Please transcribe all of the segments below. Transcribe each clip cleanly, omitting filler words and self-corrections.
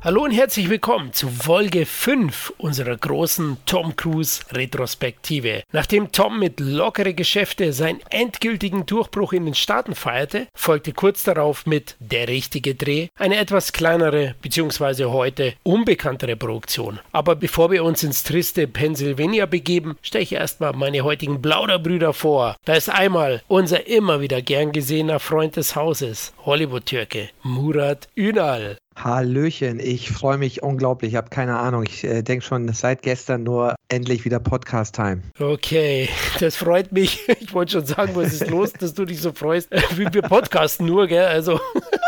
Hallo und herzlich willkommen zu Folge 5 unserer großen Tom Cruise Retrospektive. Nachdem Tom mit Lockere Geschäfte seinen endgültigen Durchbruch in den Staaten feierte, folgte kurz darauf mit Der richtige Dreh eine etwas kleinere bzw. heute unbekanntere Produktion. Aber bevor wir uns ins triste Pennsylvania begeben, stelle ich erstmal meine heutigen Plauderbrüder vor. Da ist einmal unser immer wieder gern gesehener Freund des Hauses, Hollywood-Türke Murat Ünal. Hallöchen, ich freue mich unglaublich, ich habe keine Ahnung, ich denke schon seit gestern nur endlich wieder Podcast-Time. Okay, das freut mich. Ich wollte schon sagen, was ist los, dass du dich so freust. Wir podcasten nur, gell, also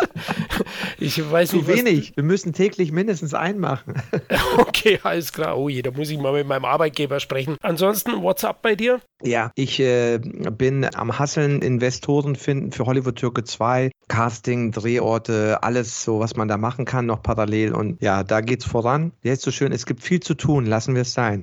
ich weiß nicht, zu wenig, wir müssen täglich mindestens einen machen. Okay, alles klar, oh je, da muss ich mal mit meinem Arbeitgeber sprechen. Ansonsten, what's up bei dir? Ja, ich bin am Hasseln, Investoren finden für Hollywood-Türke 2, Casting, Drehorte, alles so, was man da machen kann, noch parallel. Und ja, da geht's voran. Jetzt so schön, es gibt viel zu tun, lassen wir es sein.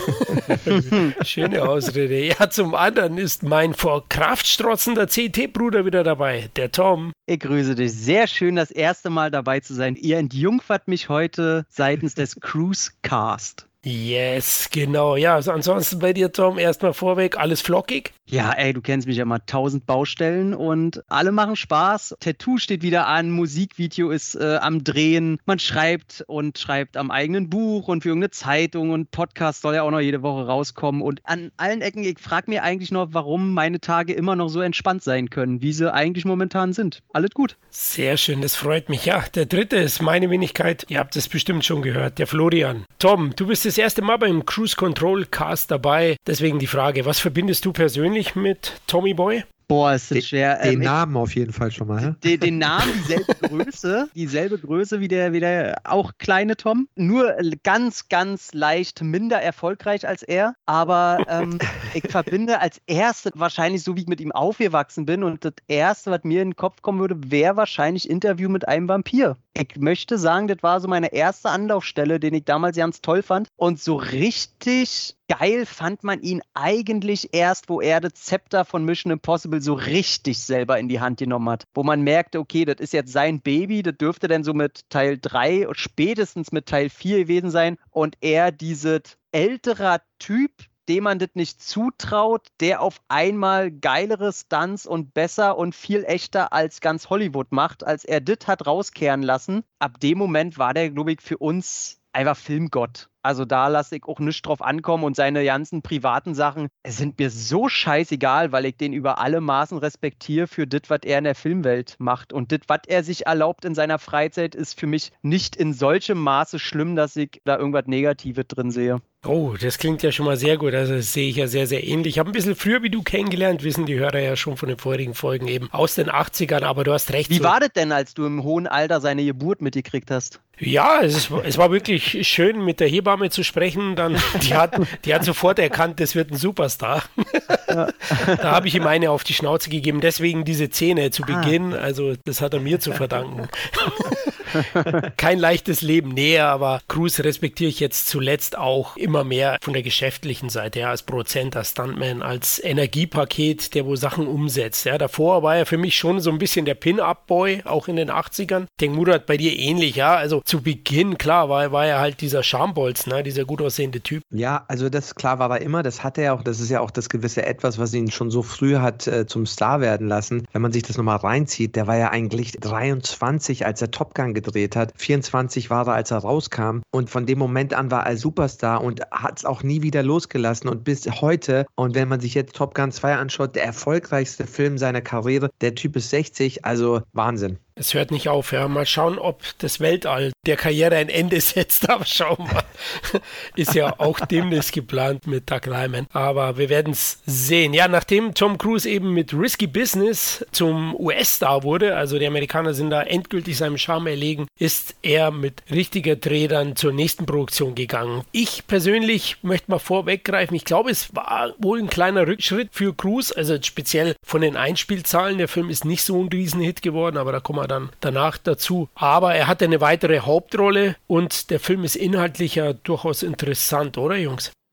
Schöne Ausrede. Ja, zum anderen ist mein vor Kraft strotzender CT-Bruder wieder dabei, der Tom. Ich grüße dich. Sehr schön, das erste Mal dabei zu sein. Ihr entjungfert mich heute seitens des Cruise Cast. Yes, genau. Ja, also ansonsten bei dir, Tom, erstmal vorweg, alles flockig? Ja, ey, du kennst mich ja mal, 1000 Baustellen und alle machen Spaß. Tattoo steht wieder an, Musikvideo ist am Drehen. Man schreibt am eigenen Buch und für irgendeine Zeitung und Podcast soll ja auch noch jede Woche rauskommen. Und an allen Ecken, ich frage mir eigentlich noch, warum meine Tage immer noch so entspannt sein können, wie sie eigentlich momentan sind. Alles gut. Sehr schön, das freut mich. Ja, der dritte ist meine Wenigkeit. Ihr habt es bestimmt schon gehört, der Florian. Tom, du bist das erste Mal beim Cruise Control Cast dabei. Deswegen die Frage, was verbindest du persönlich mit Tommy Boy? Boah, ist das schwer. Den Namen auf jeden Fall schon mal. Den Namen, dieselbe Größe wie der auch kleine Tom. Nur ganz, ganz leicht minder erfolgreich als er. Aber ich verbinde als erstes, wahrscheinlich so wie ich mit ihm aufgewachsen bin, und das erste, was mir in den Kopf kommen würde, wäre wahrscheinlich Interview mit einem Vampir. Ich möchte sagen, das war so meine erste Anlaufstelle, den ich damals ganz toll fand. Und so richtig geil fand man ihn eigentlich erst, wo er das Zepter von Mission Impossible so richtig selber in die Hand genommen hat. Wo man merkte, okay, das ist jetzt sein Baby, das dürfte dann so mit Teil 3, spätestens mit Teil 4 gewesen sein. Und er, dieses älterer Typ, dem man das nicht zutraut, der auf einmal geilere Stunts und besser und viel echter als ganz Hollywood macht, als er das hat rauskehren lassen. Ab dem Moment war der, glaube ich, für uns einfach Filmgott. Also da lasse ich auch nichts drauf ankommen und seine ganzen privaten Sachen sind mir so scheißegal, weil ich den über alle Maßen respektiere für das, was er in der Filmwelt macht. Und das, was er sich erlaubt in seiner Freizeit, ist für mich nicht in solchem Maße schlimm, dass ich da irgendwas Negatives drin sehe. Oh, das klingt ja schon mal sehr gut. Also das sehe ich ja sehr, sehr ähnlich. Ich habe ein bisschen früher wie du kennengelernt, wissen die Hörer ja schon von den vorherigen Folgen eben aus den 80ern, aber du hast recht. Wie war das denn, als du im hohen Alter seine Geburt mitgekriegt hast? Ja, es war wirklich schön, mit der Hebamme zu sprechen. Dann, die hat sofort erkannt, das wird ein Superstar. Da habe ich ihm eine auf die Schnauze gegeben. Deswegen diese Szene zu Beginn. Also das hat er mir zu verdanken. Kein leichtes Leben, nee, aber Cruise respektiere ich jetzt zuletzt auch immer mehr von der geschäftlichen Seite, ja, als Produzent, als Stuntman, als Energiepaket, der wo Sachen umsetzt. Ja, davor war er für mich schon so ein bisschen der Pin-Up-Boy, auch in den 80ern. Ich denke, Murat, bei dir ähnlich, ja, also zu Beginn, klar, war er halt dieser Schambolz, ne, dieser gut aussehende Typ. Ja, also das, klar war er immer, das hat er auch, das ist ja auch das gewisse Etwas, was ihn schon so früh hat zum Star werden lassen. Wenn man sich das nochmal reinzieht, der war ja eigentlich 23, als er Top Gun gedreht hat, 24 war er, als er rauskam, und von dem Moment an war er Superstar und hat es auch nie wieder losgelassen und bis heute. Und wenn man sich jetzt Top Gun 2 anschaut, der erfolgreichste Film seiner Karriere, der Typ ist 60, also Wahnsinn. Es hört nicht auf, ja. Mal schauen, ob das Weltall der Karriere ein Ende setzt. Aber schauen wir mal. Ist ja auch demnächst geplant mit Doug Liman. Aber wir werden es sehen. Ja, nachdem Tom Cruise eben mit Risky Business zum US-Star wurde, also die Amerikaner sind da endgültig seinem Charme erlegen, ist er mit richtiger Dreh dann zur nächsten Produktion gegangen. Ich persönlich möchte mal vorweggreifen. Ich glaube, es war wohl ein kleiner Rückschritt für Cruise. Also speziell von den Einspielzahlen. Der Film ist nicht so ein Riesenhit geworden, aber da kommen wir dann danach dazu. Aber er hatte eine weitere Hauptrolle und der Film ist inhaltlich ja durchaus interessant, oder Jungs?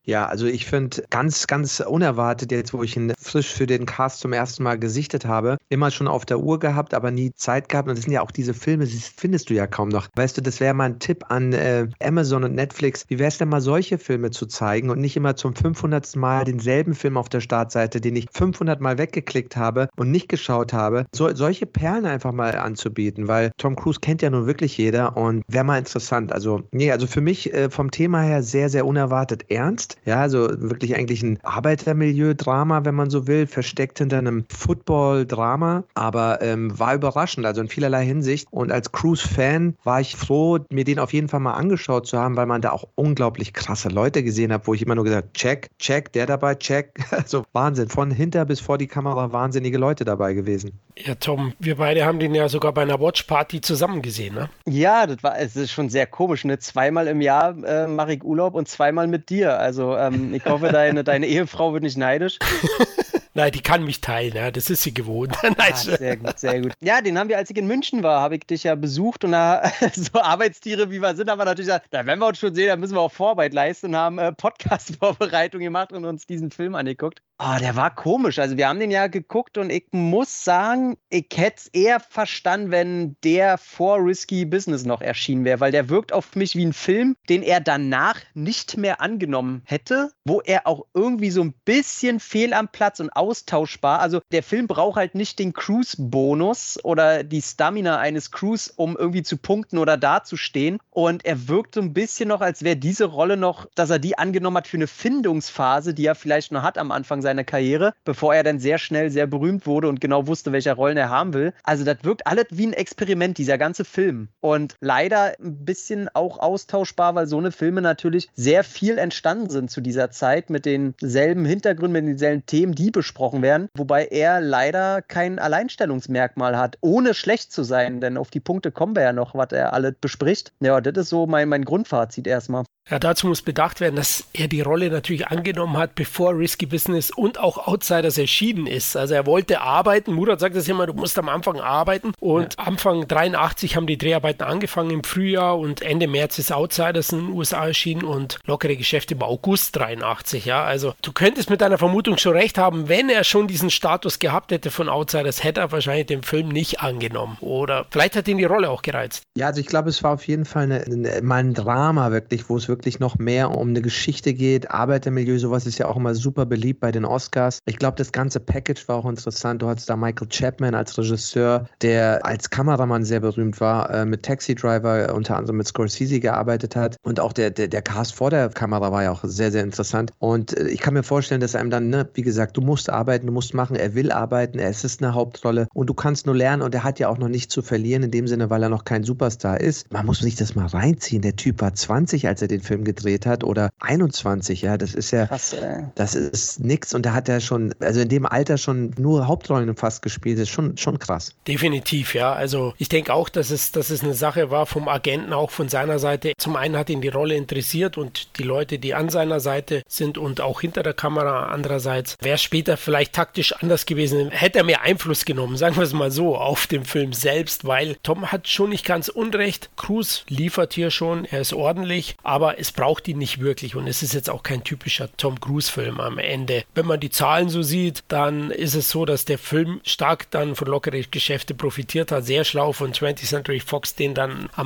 Ja, also ich finde ganz, ganz unerwartet jetzt, wo ich ihn frisch für den Cast zum ersten Mal gesichtet habe, immer schon auf der Uhr gehabt, aber nie Zeit gehabt. Und das sind ja auch diese Filme, die findest du ja kaum noch. Weißt du, das wäre mal ein Tipp an Amazon und Netflix. Wie wäre es denn mal, solche Filme zu zeigen und nicht immer zum 500. Mal denselben Film auf der Startseite, den ich 500 Mal weggeklickt habe und nicht geschaut habe. Solche Perlen einfach mal anzubieten, weil Tom Cruise kennt ja nun wirklich jeder und wäre mal interessant. Also für mich vom Thema her sehr, sehr unerwartet ernst. Ja, also wirklich eigentlich ein Arbeitermilieu-Drama, wenn man so will, versteckt hinter einem Football-Drama, aber war überraschend, also in vielerlei Hinsicht. Und als Cruise-Fan war ich froh, mir den auf jeden Fall mal angeschaut zu haben, weil man da auch unglaublich krasse Leute gesehen hat, wo ich immer nur gesagt, check, der dabei, check. Also Wahnsinn, von hinter bis vor die Kamera wahnsinnige Leute dabei gewesen. Ja, Tom, wir beide haben den ja sogar bei einer Watch-Party zusammen gesehen, ne? Ja, es ist schon sehr komisch, ne? Zweimal im Jahr mache ich Urlaub und zweimal mit dir. Also ich hoffe, deine Ehefrau wird nicht neidisch. Nein, die kann mich teilen, ja, das ist sie gewohnt. Sehr gut, sehr gut. Ja, den haben wir, als ich in München war, habe ich dich ja besucht und da, so Arbeitstiere wie wir sind, haben wir natürlich gesagt, wenn wir uns schon sehen, dann müssen wir auch Vorarbeit leisten und haben Podcast-Vorbereitung gemacht und uns diesen Film angeguckt. Oh, der war komisch. Also wir haben den ja geguckt und ich muss sagen, ich hätte es eher verstanden, wenn der vor Risky Business noch erschienen wäre, weil der wirkt auf mich wie ein Film, den er danach nicht mehr angenommen hätte, wo er auch irgendwie so ein bisschen fehl am Platz und austauschbar. Also der Film braucht halt nicht den Cruise-Bonus oder die Stamina eines Cruise, um irgendwie zu punkten oder dazustehen. Und er wirkt so ein bisschen noch, als wäre diese Rolle noch, dass er die angenommen hat für eine Findungsphase, die er vielleicht noch hat am Anfang seiner Karriere, bevor er dann sehr schnell sehr berühmt wurde und genau wusste, welche Rollen er haben will. Also das wirkt alles wie ein Experiment, dieser ganze Film. Und leider ein bisschen auch austauschbar, weil so eine Filme natürlich sehr viel entstanden sind zu dieser Zeit mit denselben Hintergründen, mit denselben Themen, die besprochen werden, wobei er leider kein Alleinstellungsmerkmal hat, ohne schlecht zu sein, denn auf die Punkte kommen wir ja noch, was er alles bespricht. Ja, das ist so mein Grundfazit erstmal. Ja, dazu muss bedacht werden, dass er die Rolle natürlich angenommen hat, bevor Risky Business und auch Outsiders erschienen ist. Also er wollte arbeiten. Murat sagt das immer, du musst am Anfang arbeiten. Und Anfang 83 haben die Dreharbeiten angefangen im Frühjahr und Ende März ist Outsiders in den USA erschienen und Lockere Geschäfte im August 83. Ja, also du könntest mit deiner Vermutung schon recht haben, wenn er schon diesen Status gehabt hätte von Outsiders, hätte er wahrscheinlich den Film nicht angenommen. Oder vielleicht hat ihn die Rolle auch gereizt. Ja, also ich glaube, es war auf jeden Fall mal ein Drama wirklich, wo es wirklich noch mehr um eine Geschichte geht. Arbeitermilieu, sowas ist ja auch immer super beliebt bei den Oscars. Ich glaube, das ganze Package war auch interessant. Du hattest da Michael Chapman als Regisseur, der als Kameramann sehr berühmt war, mit Taxi Driver unter anderem mit Scorsese gearbeitet hat. Und auch der Cast vor der Kamera war ja auch sehr, sehr interessant. Und ich kann mir vorstellen, dass einem dann, wie gesagt, du musst arbeiten, du musst machen, er will arbeiten, es ist eine Hauptrolle und du kannst nur lernen und er hat ja auch noch nichts zu verlieren, in dem Sinne, weil er noch kein Superstar ist. Man muss sich das mal reinziehen. Der Typ war 20, als er den Film gedreht hat oder 21, ja, das ist ja, krass, das ist nix und da hat er schon, also in dem Alter schon nur Hauptrollen fast gespielt, das ist schon krass. Definitiv, ja, also ich denke auch, dass es eine Sache war vom Agenten, auch von seiner Seite. Zum einen hat ihn die Rolle interessiert und die Leute, die an seiner Seite sind und auch hinter der Kamera, andererseits wäre es später vielleicht taktisch anders gewesen, hätte er mehr Einfluss genommen, sagen wir es mal so, auf den Film selbst, weil Tom hat schon nicht ganz unrecht, Cruise liefert hier schon, er ist ordentlich, aber es braucht ihn nicht wirklich und es ist jetzt auch kein typischer Tom Cruise-Film am Ende. Wenn man die Zahlen so sieht, dann ist es so, dass der Film stark dann von Lockere Geschäfte profitiert hat, sehr schlau von 20th Century Fox, den dann am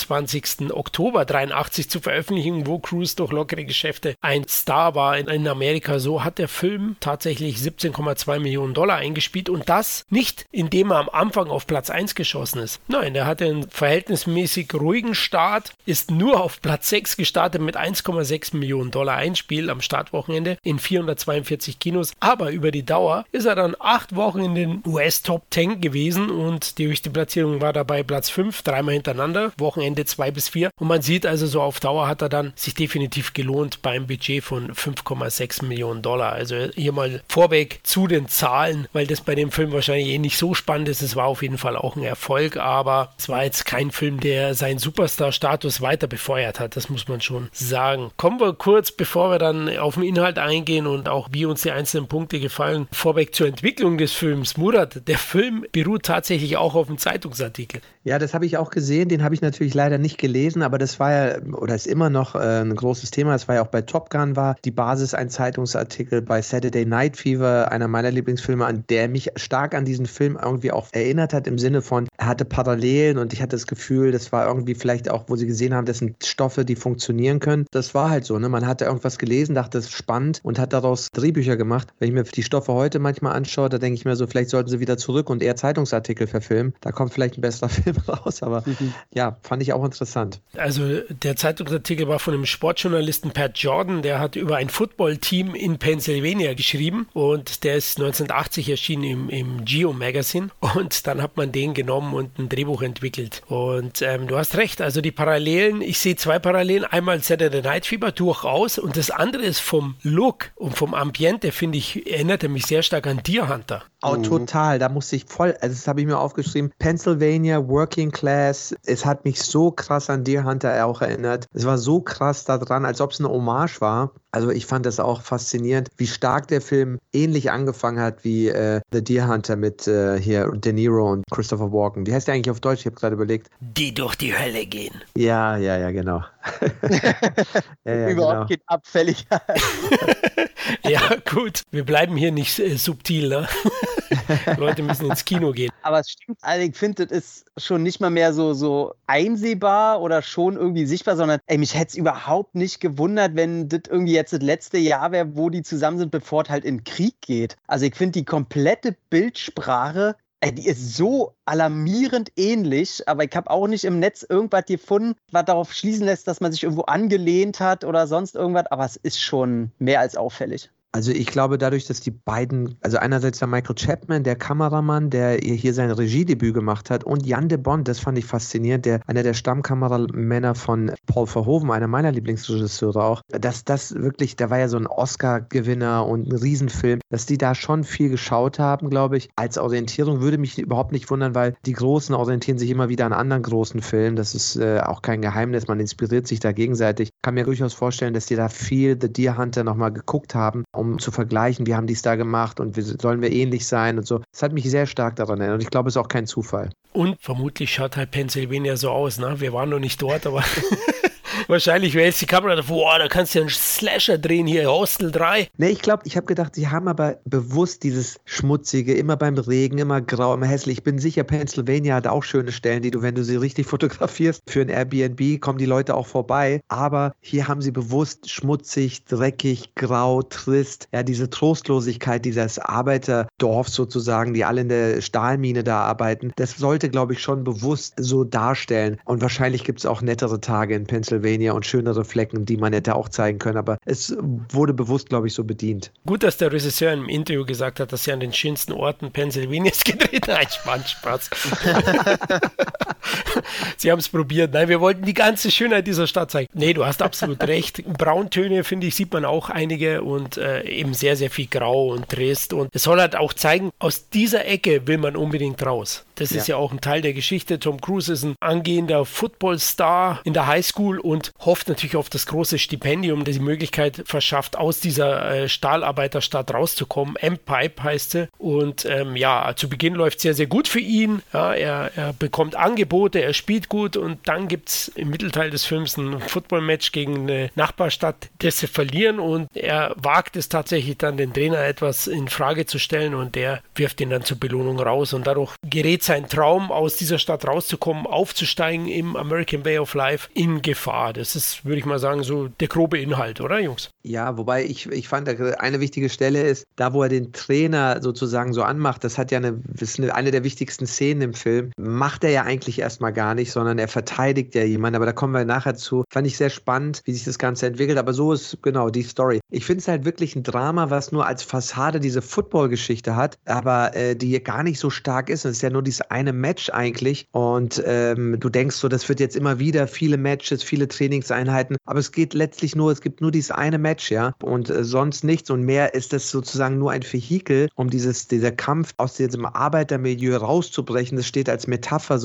21. Oktober 83 zu veröffentlichen, wo Cruise durch Lockere Geschäfte ein Star war in Amerika. So hat der Film tatsächlich 17,2 Millionen Dollar eingespielt und das nicht, indem er am Anfang auf Platz 1 geschossen ist. Nein, der hatte einen verhältnismäßig ruhigen Start, ist nur auf Platz 6 gestartet mit 1,6 Millionen Dollar Einspiel am Startwochenende in 442 Kinos, aber über die Dauer ist er dann 8 Wochen in den US Top 10 gewesen und die höchste Platzierung war dabei Platz 5, dreimal hintereinander, Wochenende 2 bis 4 und man sieht also so auf Dauer hat er dann sich definitiv gelohnt beim Budget von 5,6 Millionen Dollar. Also hier mal vorweg zu den Zahlen, weil das bei dem Film wahrscheinlich nicht so spannend ist. Es war auf jeden Fall auch ein Erfolg, aber es war jetzt kein Film, der seinen Superstar-Status weiter befeuert hat. Das muss man schon sagen. Kommen wir kurz, bevor wir dann auf den Inhalt eingehen und auch wie uns die einzelnen Punkte gefallen, vorweg zur Entwicklung des Films. Murat, der Film beruht tatsächlich auch auf einem Zeitungsartikel. Ja, das habe ich auch gesehen. Den habe ich natürlich leider nicht gelesen, aber das war ja, oder ist immer noch ein großes Thema. Das war ja auch bei Top Gun, war die Basis ein Zeitungsartikel, bei Saturday Night Fever, einer meiner Lieblingsfilme, an der mich stark an diesen Film irgendwie auch erinnert hat, im Sinne von, er hatte Parallelen und ich hatte das Gefühl, das war irgendwie vielleicht auch, wo sie gesehen haben, das sind Stoffe, die funktionieren können. Das war halt so, ne? Man hatte irgendwas gelesen, dachte, das ist spannend und hat daraus Drehbücher gemacht. Wenn ich mir die Stoffe heute manchmal anschaue, da denke ich mir so, vielleicht sollten sie wieder zurück und eher Zeitungsartikel verfilmen. Da kommt vielleicht ein besserer Film raus, aber ja, fand ich auch interessant. Also der Zeitungsartikel war von dem Sportjournalisten Pat Jordan, der hat über ein Footballteam in Pennsylvania geschrieben und der ist 1980 erschienen im Geo Magazine und dann hat man den genommen und ein Drehbuch entwickelt. Und du hast recht, also die Parallelen, ich sehe zwei Parallelen, einmal Saturday Night Fever durchaus und das andere ist vom Look und vom Ambiente, finde ich, erinnerte mich sehr stark an Deer Hunter. Oh, total, da musste ich voll, also das habe ich mir aufgeschrieben, Pennsylvania, Working Class, es hat mich so krass an Deer Hunter auch erinnert. Es war so krass da dran, als ob es eine Hommage war. Also ich fand das auch faszinierend, wie stark der Film ähnlich angefangen hat wie The Deer Hunter mit hier De Niro und Christopher Walken. Wie heißt der eigentlich auf Deutsch? Ich habe gerade überlegt. Die durch die Hölle gehen. Ja, genau. Überhaupt geht abfällig. Ja, gut. Wir bleiben hier nicht subtil, ne? Leute müssen ins Kino gehen. Aber es stimmt, also ich finde, das ist schon nicht mal mehr so einsehbar oder schon irgendwie sichtbar, sondern mich hätte es überhaupt nicht gewundert, wenn das irgendwie jetzt das letzte Jahr wäre, wo die zusammen sind, bevor es halt in den Krieg geht. Also ich finde die komplette Bildsprache, die ist so alarmierend ähnlich, aber ich habe auch nicht im Netz irgendwas gefunden, was darauf schließen lässt, dass man sich irgendwo angelehnt hat oder sonst irgendwas, aber es ist schon mehr als auffällig. Also ich glaube, dadurch, dass die beiden, also einerseits der Michael Chapman, der Kameramann, der hier sein Regiedebüt gemacht hat, und Jan de Bont, das fand ich faszinierend, einer der Stammkameramänner von Paul Verhoeven, einer meiner Lieblingsregisseure auch, dass das wirklich, der war ja so ein Oscar-Gewinner und ein Riesenfilm, dass die da schon viel geschaut haben, glaube ich, als Orientierung, würde mich überhaupt nicht wundern, weil die Großen orientieren sich immer wieder an anderen großen Filmen, das ist auch kein Geheimnis, man inspiriert sich da gegenseitig. Ich kann mir durchaus vorstellen, dass die da viel The Deer Hunter nochmal geguckt haben, um zu vergleichen, wie haben die es da gemacht und sollen wir ähnlich sein und so. Das hat mich sehr stark daran erinnert und ich glaube, es ist auch kein Zufall. Und vermutlich schaut halt Pennsylvania so aus, ne? Wir waren noch nicht dort, aber wahrscheinlich wäre jetzt die Kamera davor, da kannst du ja einen Slasher drehen hier, Hostel 3. Ne, ich habe gedacht, sie haben aber bewusst dieses Schmutzige, immer beim Regen, immer grau, immer hässlich. Ich bin sicher, Pennsylvania hat auch schöne Stellen, die du, wenn du sie richtig fotografierst, für ein Airbnb kommen die Leute auch vorbei. Aber hier haben sie bewusst schmutzig, dreckig, grau, trist. Ja, diese Trostlosigkeit dieses Arbeiterdorfs sozusagen, die alle in der Stahlmine da arbeiten, das sollte, glaube ich, schon bewusst so darstellen. Und wahrscheinlich gibt es auch nettere Tage in Pennsylvania und schönere Flecken, die man hätte auch zeigen können. Aber es wurde bewusst, glaube ich, so bedient. Gut, dass der Regisseur im Interview gesagt hat, dass er an den schönsten Orten Pennsylvanias gedreht hat. Spaß. Sie haben es probiert. Nein, wir wollten die ganze Schönheit dieser Stadt zeigen. Nee, du hast absolut recht. Brauntöne, finde ich, sieht man auch einige und eben sehr, sehr viel Grau und trist. Und es soll halt auch zeigen, aus dieser Ecke will man unbedingt raus. Das ist ja auch ein Teil der Geschichte. Tom Cruise ist ein angehender Footballstar in der Highschool und hofft natürlich auf das große Stipendium, das die Möglichkeit verschafft, aus dieser Stahlarbeiterstadt rauszukommen. M-Pipe heißt sie. Und zu Beginn läuft es sehr, sehr gut für ihn. Ja, er bekommt Angebote, er spielt gut und dann gibt es im Mittelteil des Films ein Footballmatch gegen eine Nachbarstadt, das sie verlieren und er wagt es tatsächlich dann, den Trainer etwas in Frage zu stellen und der wirft ihn dann zur Belohnung raus und dadurch gerät sein Traum, aus dieser Stadt rauszukommen, aufzusteigen im American Way of Life in Gefahr. Das ist, würde ich mal sagen, so der grobe Inhalt, oder Jungs? Ja, wobei ich fand, eine wichtige Stelle ist, da wo er den Trainer sozusagen so anmacht, das ist eine der wichtigsten Szenen im Film, macht er ja eigentlich erstmal gar nicht, sondern er verteidigt ja jemanden, aber da kommen wir nachher zu. Fand ich sehr spannend, wie sich das Ganze entwickelt, aber so ist genau die Story. Ich finde es halt wirklich ein Drama, was nur als Fassade diese Football-Geschichte hat, aber die gar nicht so stark ist. Es ist ja nur dieses eine Match eigentlich und du denkst so, das wird jetzt immer wieder viele Matches, viele Trainingseinheiten, aber es gibt nur dieses eine Match, ja, und sonst nichts und mehr ist das sozusagen nur ein Vehikel, um dieser Kampf aus diesem Arbeitermilieu rauszubrechen. Das steht als Metapher sozusagen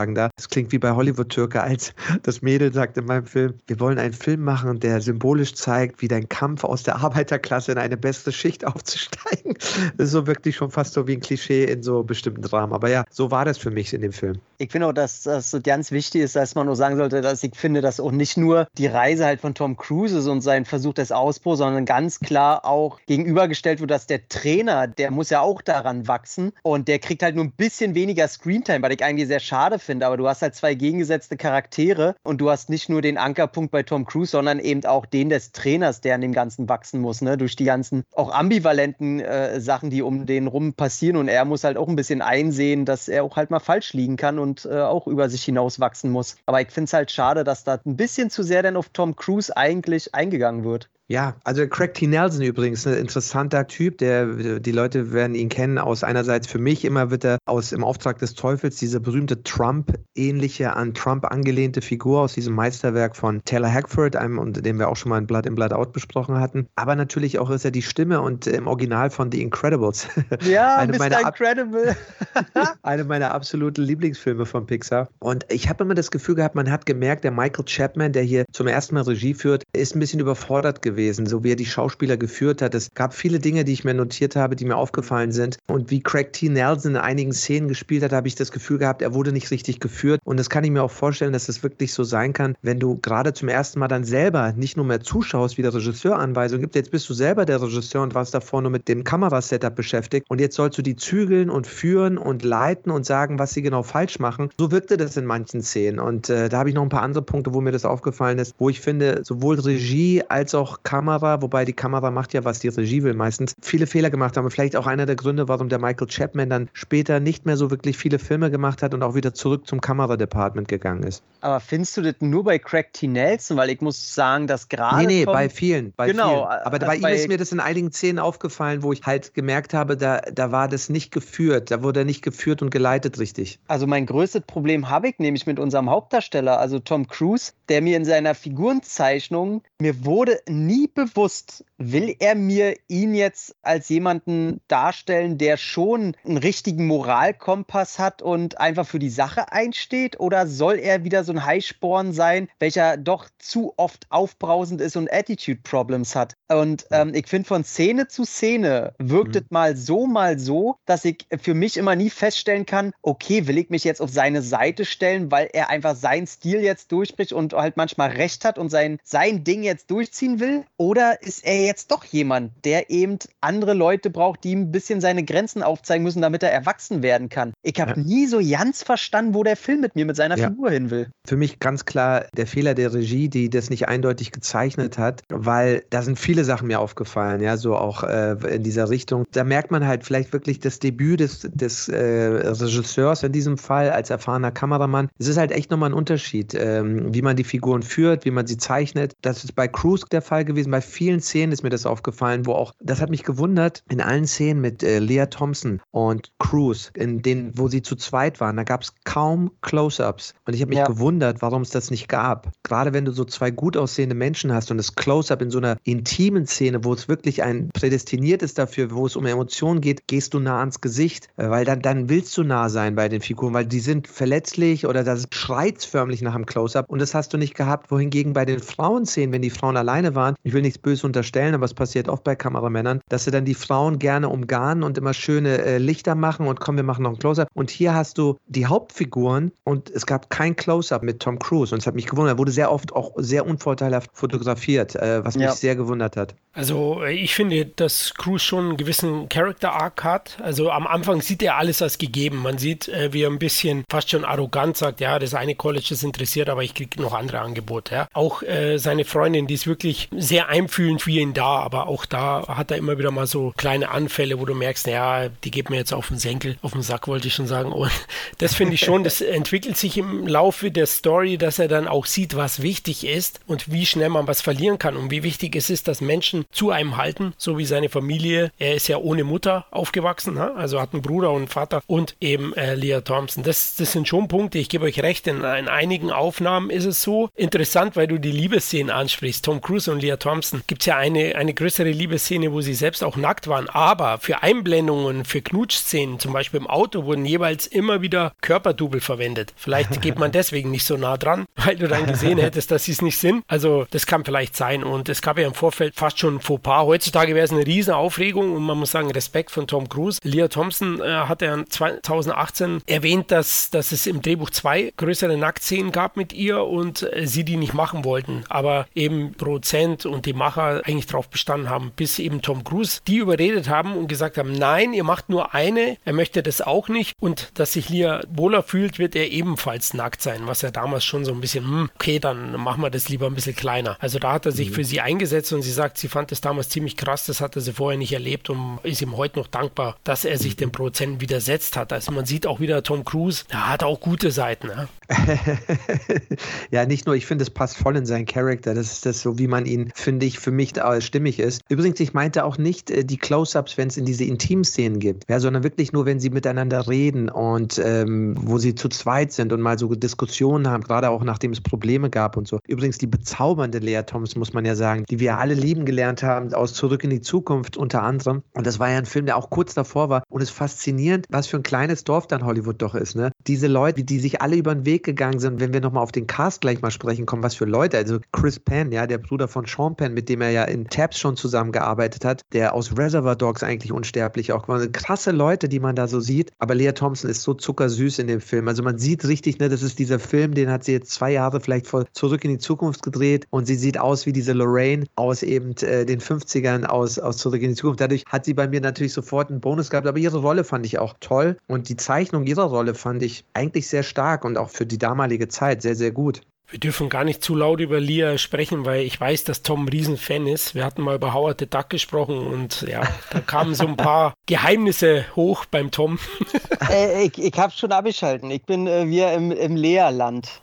sagen da. Das klingt wie bei Hollywood-Türke, als das Mädel sagt in meinem Film, wir wollen einen Film machen, der symbolisch zeigt, wie dein Kampf aus der Arbeiterklasse in eine bessere Schicht aufzusteigen. Das ist so wirklich schon fast so wie ein Klischee in so bestimmten Dramen. Aber ja, so war das für mich in dem Film. Ich finde auch, dass das so ganz wichtig ist, dass man auch sagen sollte, dass ich finde, dass auch nicht nur die Reise halt von Tom Cruise ist und sein Versuch des Ausbruchs, sondern ganz klar auch gegenübergestellt wird, dass der Trainer, der muss ja auch daran wachsen und der kriegt halt nur ein bisschen weniger Screentime, was ich eigentlich sehr schade finde, aber du hast halt zwei gegengesetzte Charaktere und du hast nicht nur den Ankerpunkt bei Tom Cruise, sondern eben auch den des Trainers, der an dem Ganzen wachsen muss, ne? Durch die ganzen auch ambivalenten Sachen, die um den rum passieren und er muss halt auch ein bisschen einsehen, dass er auch halt mal falsch liegen kann und auch über sich hinaus wachsen muss. Aber ich finde es halt schade, dass da ein bisschen zu sehr dann auf Tom Cruise eigentlich eingegangen wird. Ja, also Craig T. Nelson übrigens, ein interessanter Typ, die Leute werden ihn kennen aus einerseits für mich immer wird er aus Im Auftrag des Teufels, diese berühmte Trump-ähnliche, an Trump angelehnte Figur aus diesem Meisterwerk von Taylor Hackford, den wir auch schon mal in Blood in, Blood Out besprochen hatten. Aber natürlich auch ist er die Stimme und im Original von The Incredibles. Ja, Mr. Incredible. Eine meiner absoluten Lieblingsfilme von Pixar. Und ich habe immer das Gefühl gehabt, man hat gemerkt, der Michael Chapman, der hier zum ersten Mal Regie führt, ist ein bisschen überfordert gewesen, so wie er die Schauspieler geführt hat. Es gab viele Dinge, die ich mir notiert habe, die mir aufgefallen sind. Und wie Craig T. Nelson in einigen Szenen gespielt hat, habe ich das Gefühl gehabt, er wurde nicht richtig geführt. Und das kann ich mir auch vorstellen, dass das wirklich so sein kann, wenn du gerade zum ersten Mal dann selber nicht nur mehr zuschaust, wie der Regisseur Anweisungen gibt. Jetzt bist du selber der Regisseur und warst davor nur mit dem Kamerasetup beschäftigt. Und jetzt sollst du die zügeln und führen und leiten und sagen, was sie genau falsch machen. So wirkte das in manchen Szenen. Und da habe ich noch ein paar andere Punkte, wo mir das aufgefallen ist, wo ich finde, sowohl Regie als auch Kamera, wobei die Kamera macht ja, was die Regie will meistens, viele Fehler gemacht haben. Und vielleicht auch einer der Gründe, warum der Michael Chapman dann später nicht mehr so wirklich viele Filme gemacht hat und auch wieder zurück zum Kameradepartment gegangen ist. Aber findest du das nur bei Craig T. Nelson? Weil ich muss sagen, dass gerade Nee, bei vielen. Genau. Aber bei ihm ist mir das in einigen Szenen aufgefallen, wo ich halt gemerkt habe, da war das nicht geführt. Da wurde er nicht geführt und geleitet richtig. Also mein größtes Problem habe ich nämlich mit unserem Hauptdarsteller, also Tom Cruise, der mir in seiner Figurenzeichnung, mir wurde nie bewusst, will er mir ihn jetzt als jemanden darstellen, der schon einen richtigen Moralkompass hat und einfach für die Sache einsteht? Oder soll er wieder so ein Heißsporn sein, welcher doch zu oft aufbrausend ist und Attitude-Problems hat? Und ich finde, von Szene zu Szene wirkt es mal so, dass ich für mich immer nie feststellen kann, okay, will ich mich jetzt auf seine Seite stellen, weil er einfach seinen Stil jetzt durchbricht und halt manchmal recht hat und sein Ding jetzt durchziehen will? Oder ist er jetzt doch jemand, der eben andere Leute braucht, die ihm ein bisschen seine Grenzen aufzeigen müssen, damit er erwachsen werden kann? Ich habe nie so ganz verstanden, wo der Film mit seiner Figur hin will. Für mich ganz klar der Fehler der Regie, die das nicht eindeutig gezeichnet hat, weil da sind viele Sachen mir aufgefallen, ja, so auch in dieser Richtung. Da merkt man halt vielleicht wirklich das Debüt des Regisseurs in diesem Fall als erfahrener Kameramann. Es ist halt echt nochmal ein Unterschied, wie man die Figuren führt, wie man sie zeichnet. Das ist bei Cruise der Fall gewesen. Bei vielen Szenen ist mir das aufgefallen, wo auch, das hat mich gewundert, in allen Szenen mit Lea Thompson und Cruise, in denen, wo sie zu zweit waren, da gab es kaum Close-Ups. Und ich habe mich gewundert, warum es das nicht gab. Gerade wenn du so zwei gut aussehende Menschen hast und das Close-Up in so einer intimen Szene, wo es wirklich prädestiniert ist dafür, wo es um Emotionen geht, gehst du nah ans Gesicht, weil dann willst du nah sein bei den Figuren, weil die sind verletzlich oder das schreit förmlich nach einem Close-Up und das hast du nicht gehabt, wohingegen bei den Frauenszenen, wenn die Frauen alleine waren, ich will nichts böse unterstellen, aber es passiert oft bei Kameramännern, dass sie dann die Frauen gerne umgarnen und immer schöne Lichter machen und komm, wir machen noch ein Close-Up und hier hast du die Hauptfiguren und es gab kein Close-Up mit Tom Cruise und es hat mich gewundert, er wurde sehr oft auch sehr unvorteilhaft fotografiert, was mich sehr gewundert hat. Also ich finde, dass Cruise schon einen gewissen Character-Arc hat. Also am Anfang sieht er alles als gegeben. Man sieht, wie er ein bisschen fast schon arrogant sagt, ja, das eine College ist interessiert, aber ich kriege noch andere Angebote. Ja. Auch seine Freundin, die ist wirklich sehr einfühlend für ihn da, aber auch da hat er immer wieder mal so kleine Anfälle, wo du merkst, ja, die geht mir jetzt auf den Senkel, auf den Sack wollte ich schon sagen. Und das finde ich schon, das entwickelt sich im Laufe der Story, dass er dann auch sieht, was wichtig ist und wie schnell man was verlieren kann und wie wichtig es ist, dass Menschen zu einem halten, so wie seine Familie. Er ist ja ohne Mutter aufgewachsen, also hat einen Bruder und einen Vater und eben Lea Thompson. Das sind schon Punkte, ich gebe euch recht, in einigen Aufnahmen ist es so interessant, weil du die Liebesszenen ansprichst. Tom Cruise und Lea Thompson. Gibt es ja eine eine größere Liebesszene, wo sie selbst auch nackt waren, aber für Einblendungen, für Knutschszenen, zum Beispiel im Auto, wurden jeweils immer wieder Körperdouble verwendet. Vielleicht geht man deswegen nicht so nah dran, weil du dann gesehen hättest, dass sie es nicht sind. Also das kann vielleicht sein und es gab ja im Vorfeld fast schon ein Fauxpas. Heutzutage wäre es eine riesen Aufregung und man muss sagen, Respekt von Tom Cruise. Lea Thompson hat ja 2018 erwähnt, dass es im Drehbuch 2 größere Nacktszenen gab mit ihr und sie die nicht machen wollten. Aber eben Produzent und die Macher eigentlich darauf bestanden haben, bis eben Tom Cruise die überredet haben und gesagt haben, nein, ihr macht nur eine, er möchte das auch nicht und dass sich Lea wohler fühlt, wird er ebenfalls nackt sein, was ja damals schon so ein bisschen, okay, dann machen wir das lieber ein bisschen kleiner. Also da hat er sich für sie eingesetzt und sie sagt, sie fand das damals ziemlich krass, das hatte sie vorher nicht erlebt und ist ihm heute noch dankbar, dass er sich dem Produzenten widersetzt hat. Also man sieht auch wieder Tom Cruise, der hat auch gute Seiten. Ne? Ja, nicht nur, ich finde, es passt voll in seinen Charakter. Das ist das so, wie man ihn, finde ich, für mich stimmig ist. Übrigens, ich meinte auch nicht die Close-Ups, wenn es in diese Intim-Szenen gibt, ja, sondern wirklich nur, wenn sie miteinander reden und wo sie zu zweit sind und mal so Diskussionen haben, gerade auch nachdem es Probleme gab und so. Übrigens, die bezaubernde Lea Thompson, muss man ja sagen, die wir alle lieben gelernt haben, aus Zurück in die Zukunft unter anderem. Und das war ja ein Film, der auch kurz davor war. Und es ist faszinierend, was für ein kleines Dorf dann Hollywood doch ist, ne? Diese Leute, die sich alle über den Weg gegangen sind, wenn wir nochmal auf den Cast gleich mal sprechen kommen, was für Leute, also Chris Penn, ja, der Bruder von Sean Penn, mit dem er ja in Tabs schon zusammengearbeitet hat, der aus Reservoir Dogs eigentlich unsterblich auch war. Krasse Leute, die man da so sieht, aber Lea Thompson ist so zuckersüß in dem Film. Also man sieht richtig, ne, das ist dieser Film, den hat sie jetzt 2 Jahre vielleicht vor Zurück in die Zukunft gedreht und sie sieht aus wie diese Lorraine aus eben den 50ern aus Zurück in die Zukunft. Dadurch hat sie bei mir natürlich sofort einen Bonus gehabt, aber ihre Rolle fand ich auch toll und die Zeichnung ihrer Rolle fand ich eigentlich sehr stark und auch für die damalige Zeit sehr, sehr gut. Wir dürfen gar nicht zu laut über Lea sprechen, weil ich weiß, dass Tom ein Riesenfan ist. Wir hatten mal über Howard the Duck gesprochen und ja, da kamen so ein paar Geheimnisse hoch beim Tom. Ich hab's schon abgeschalten. Ich bin wieder im Lea-Land.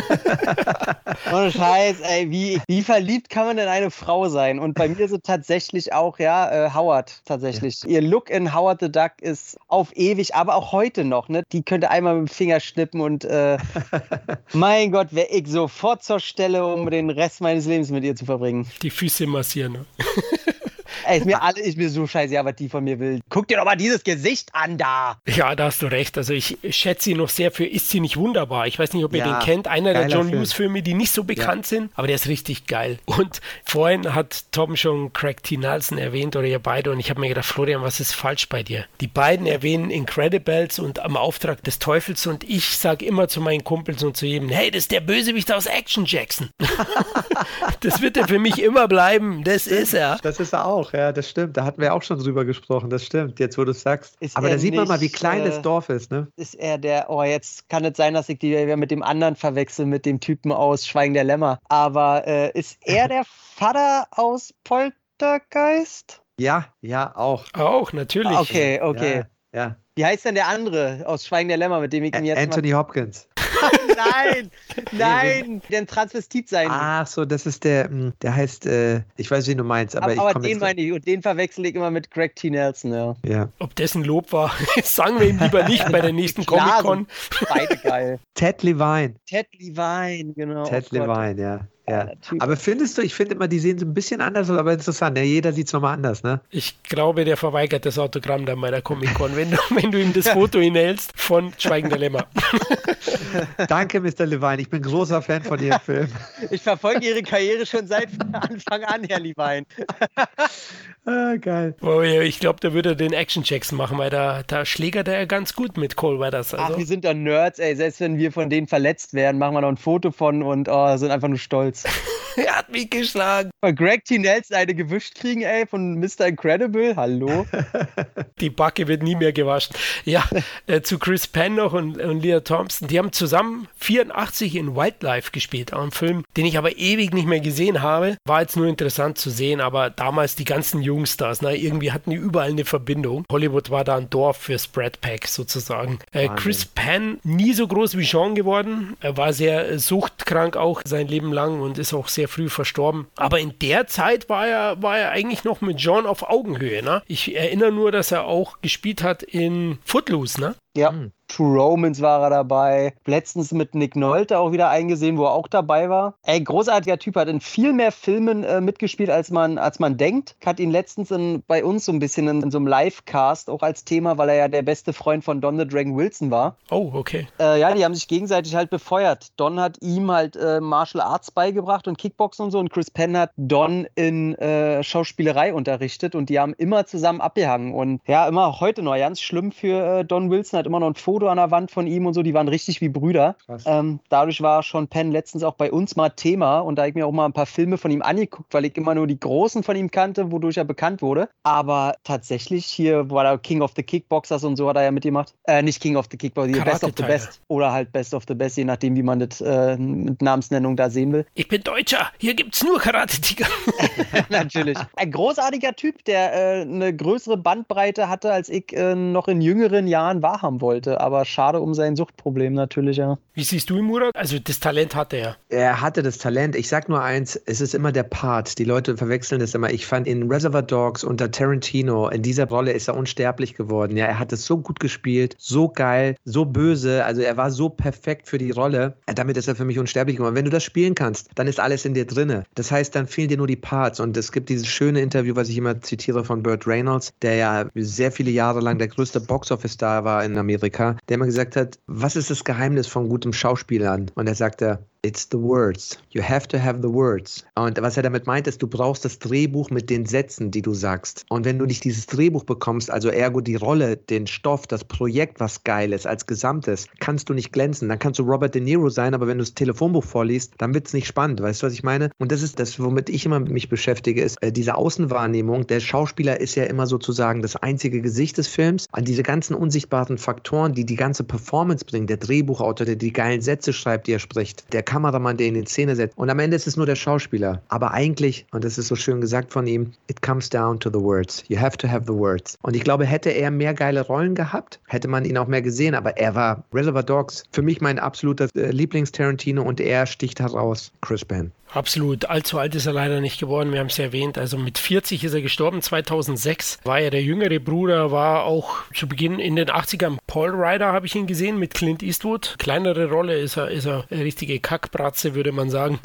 Ohne Scheiß, ey, wie verliebt kann man in eine Frau sein? Und bei mir ist es tatsächlich auch, ja, Howard tatsächlich. Ja. Ihr Look in Howard the Duck ist auf ewig, aber auch heute noch, ne? Die könnte einmal mit dem Finger schnippen und mein Gott, wäre ich sofort zur Stelle, um den Rest meines Lebens mit ihr zu verbringen. Die Füße massieren, ne? Ist mir so scheiße, ja, was die von mir will. Guck dir doch mal dieses Gesicht an da. Ja, da hast du recht. Also ich schätze ihn noch sehr für Ist sie nicht wunderbar? Ich weiß nicht, ob ihr den kennt. Einer der John Hughes-Filme, die nicht so bekannt sind, aber der ist richtig geil. Und vorhin hat Tom schon Craig T. Nelson erwähnt, oder ihr beide, und ich habe mir gedacht, Florian, was ist falsch bei dir? Die beiden erwähnen Incredibles und Am Auftrag des Teufels und ich sage immer zu meinen Kumpels und zu jedem, hey, das ist der Bösewicht aus Action Jackson. Das wird er für mich immer bleiben. Das ist er. Das ist er auch. Ja, das stimmt. Da hatten wir auch schon drüber gesprochen. Das stimmt, jetzt wo du es sagst. Aber da sieht man mal, wie klein das Dorf ist, ne? Ist er jetzt kann es sein, dass ich die mit dem anderen verwechsel, mit dem Typen aus Schweigen der Lämmer. Aber ist er der Vater aus Poltergeist? Ja, auch. Auch, natürlich. Okay. Ja. Wie heißt denn der andere aus Schweigen der Lämmer, mit dem ich ihn jetzt Anthony Hopkins. Nein, der ein Transvestit sein will. Ach so, das ist der heißt, ich weiß, wen du meinst, aber den meine ich und den verwechsel ich immer mit Craig T. Nelson, ja. Ob dessen Lob war, sagen wir ihm lieber nicht bei der nächsten Comic-Con. Beide geil. Ted Levine, genau. Ted Levine, ja. Aber findest du, ich finde immer, die sehen so ein bisschen anders aus, aber interessant. Ja, jeder sieht es nochmal anders, ne? Ich glaube, der verweigert das Autogramm dann bei der Comic-Con, wenn du ihm das Foto hinhältst von Schweigen der Lämmer. Danke, Mr. Levine. Ich bin großer Fan von Ihrem Film. Ich verfolge Ihre Karriere schon seit Anfang an, Herr Levine. Geil. Oh, ja, ich glaube, da würde er den Action-Jackson machen, weil da schlägert er ja ganz gut mit Cole Weathers. Also. Ach, wir sind doch Nerds, ey. Selbst wenn wir von denen verletzt werden, machen wir noch ein Foto von und sind einfach nur stolz. Er hat mich geschlagen. Bei Craig T. Nelson eine gewischt kriegen, ey, von Mr. Incredible. Hallo? Die Backe wird nie mehr gewaschen. Ja, zu Chris Penn noch und Lea Thompson. Die haben zusammen 84 in Wildlife gespielt. Auch ein Film, den ich aber ewig nicht mehr gesehen habe. War jetzt nur interessant zu sehen, aber damals die ganzen Jungstars, ne, irgendwie hatten die überall eine Verbindung. Hollywood war da ein Dorf fürs Brad Pack sozusagen. Chris Penn, nie so groß wie Sean geworden. Er war sehr suchtkrank auch sein Leben lang und ist auch sehr früh verstorben. Aber in der Zeit war er eigentlich noch mit John auf Augenhöhe. Ne? Ich erinnere nur, dass er auch gespielt hat in Footloose, ne? Ja. True Romance war er dabei. Letztens mit Nick Nolte auch wieder eingesehen, wo er auch dabei war. Ey, großartiger Typ, hat in viel mehr Filmen mitgespielt, als man denkt. Hat ihn letztens bei uns so ein bisschen in so einem Live-Cast auch als Thema, weil er ja der beste Freund von Don the Dragon Wilson war. Oh, okay. Ja, die haben sich gegenseitig halt befeuert. Don hat ihm halt Martial Arts beigebracht und Kickboxen und so, und Chris Penn hat Don in Schauspielerei unterrichtet, und die haben immer zusammen abgehangen. Und ja, immer heute noch ganz schlimm für Don Wilson, hat immer noch ein Foto an der Wand von ihm und so, die waren richtig wie Brüder. Dadurch war Sean Penn letztens auch bei uns mal Thema, und da habe ich mir auch mal ein paar Filme von ihm angeguckt, weil ich immer nur die Großen von ihm kannte, wodurch er bekannt wurde. Aber tatsächlich hier war er King of the Kickboxers und so, hat er ja mitgemacht. Nicht King of the Kickboxers, Best of the Best. Oder halt Best of the Best, je nachdem, wie man das mit Namensnennung da sehen will. Ich bin Deutscher, hier gibt's nur Karate-Tiger. Natürlich. Ein großartiger Typ, der eine größere Bandbreite hatte, als ich noch in jüngeren Jahren wahrhaben wollte. Aber schade um sein Suchtproblem natürlich, ja. Wie siehst du ihn, Murat? Also das Talent hatte er. Er hatte das Talent. Ich sag nur eins, es ist immer der Part. Die Leute verwechseln das immer. Ich fand in Reservoir Dogs unter Tarantino, in dieser Rolle ist er unsterblich geworden. Ja, er hat es so gut gespielt, so geil, so böse. Also er war so perfekt für die Rolle. Damit ist er für mich unsterblich geworden. Wenn du das spielen kannst, dann ist alles in dir drinne. Das heißt, dann fehlen dir nur die Parts. Und es gibt dieses schöne Interview, was ich immer zitiere, von Burt Reynolds, der ja sehr viele Jahre lang der größte Box-Office-Star war in Amerika, der immer gesagt hat, was ist das Geheimnis von gutem Schauspielern? Und er sagte, it's the words. You have to have the words. Und was er damit meint, ist, du brauchst das Drehbuch mit den Sätzen, die du sagst. Und wenn du nicht dieses Drehbuch bekommst, also ergo die Rolle, den Stoff, das Projekt, was geil ist, als Gesamtes, kannst du nicht glänzen. Dann kannst du Robert De Niro sein, aber wenn du das Telefonbuch vorliest, dann wird es nicht spannend. Weißt du, was ich meine? Und das ist das, womit ich immer mich beschäftige, ist diese Außenwahrnehmung. Der Schauspieler ist ja immer sozusagen das einzige Gesicht des Films. An diese ganzen unsichtbaren Faktoren, die ganze Performance bringen, der Drehbuchautor, der die geilen Sätze schreibt, die er spricht, der Kameramann, der ihn in Szene setzt. Und am Ende ist es nur der Schauspieler. Aber eigentlich, und das ist so schön gesagt von ihm, it comes down to the words. You have to have the words. Und ich glaube, hätte er mehr geile Rollen gehabt, hätte man ihn auch mehr gesehen. Aber er war Reservoir Dogs für mich mein absoluter Lieblings-Tarantino, und er sticht heraus. Chris Penn. Absolut. Allzu alt ist er leider nicht geworden, wir haben es ja erwähnt. Also mit 40 ist er gestorben, 2006 war er der jüngere Bruder, war auch zu Beginn in den 80ern. Paul Ryder habe ich ihn gesehen mit Clint Eastwood. Kleinere Rolle, ist er eine richtige Kackbratze, würde man sagen.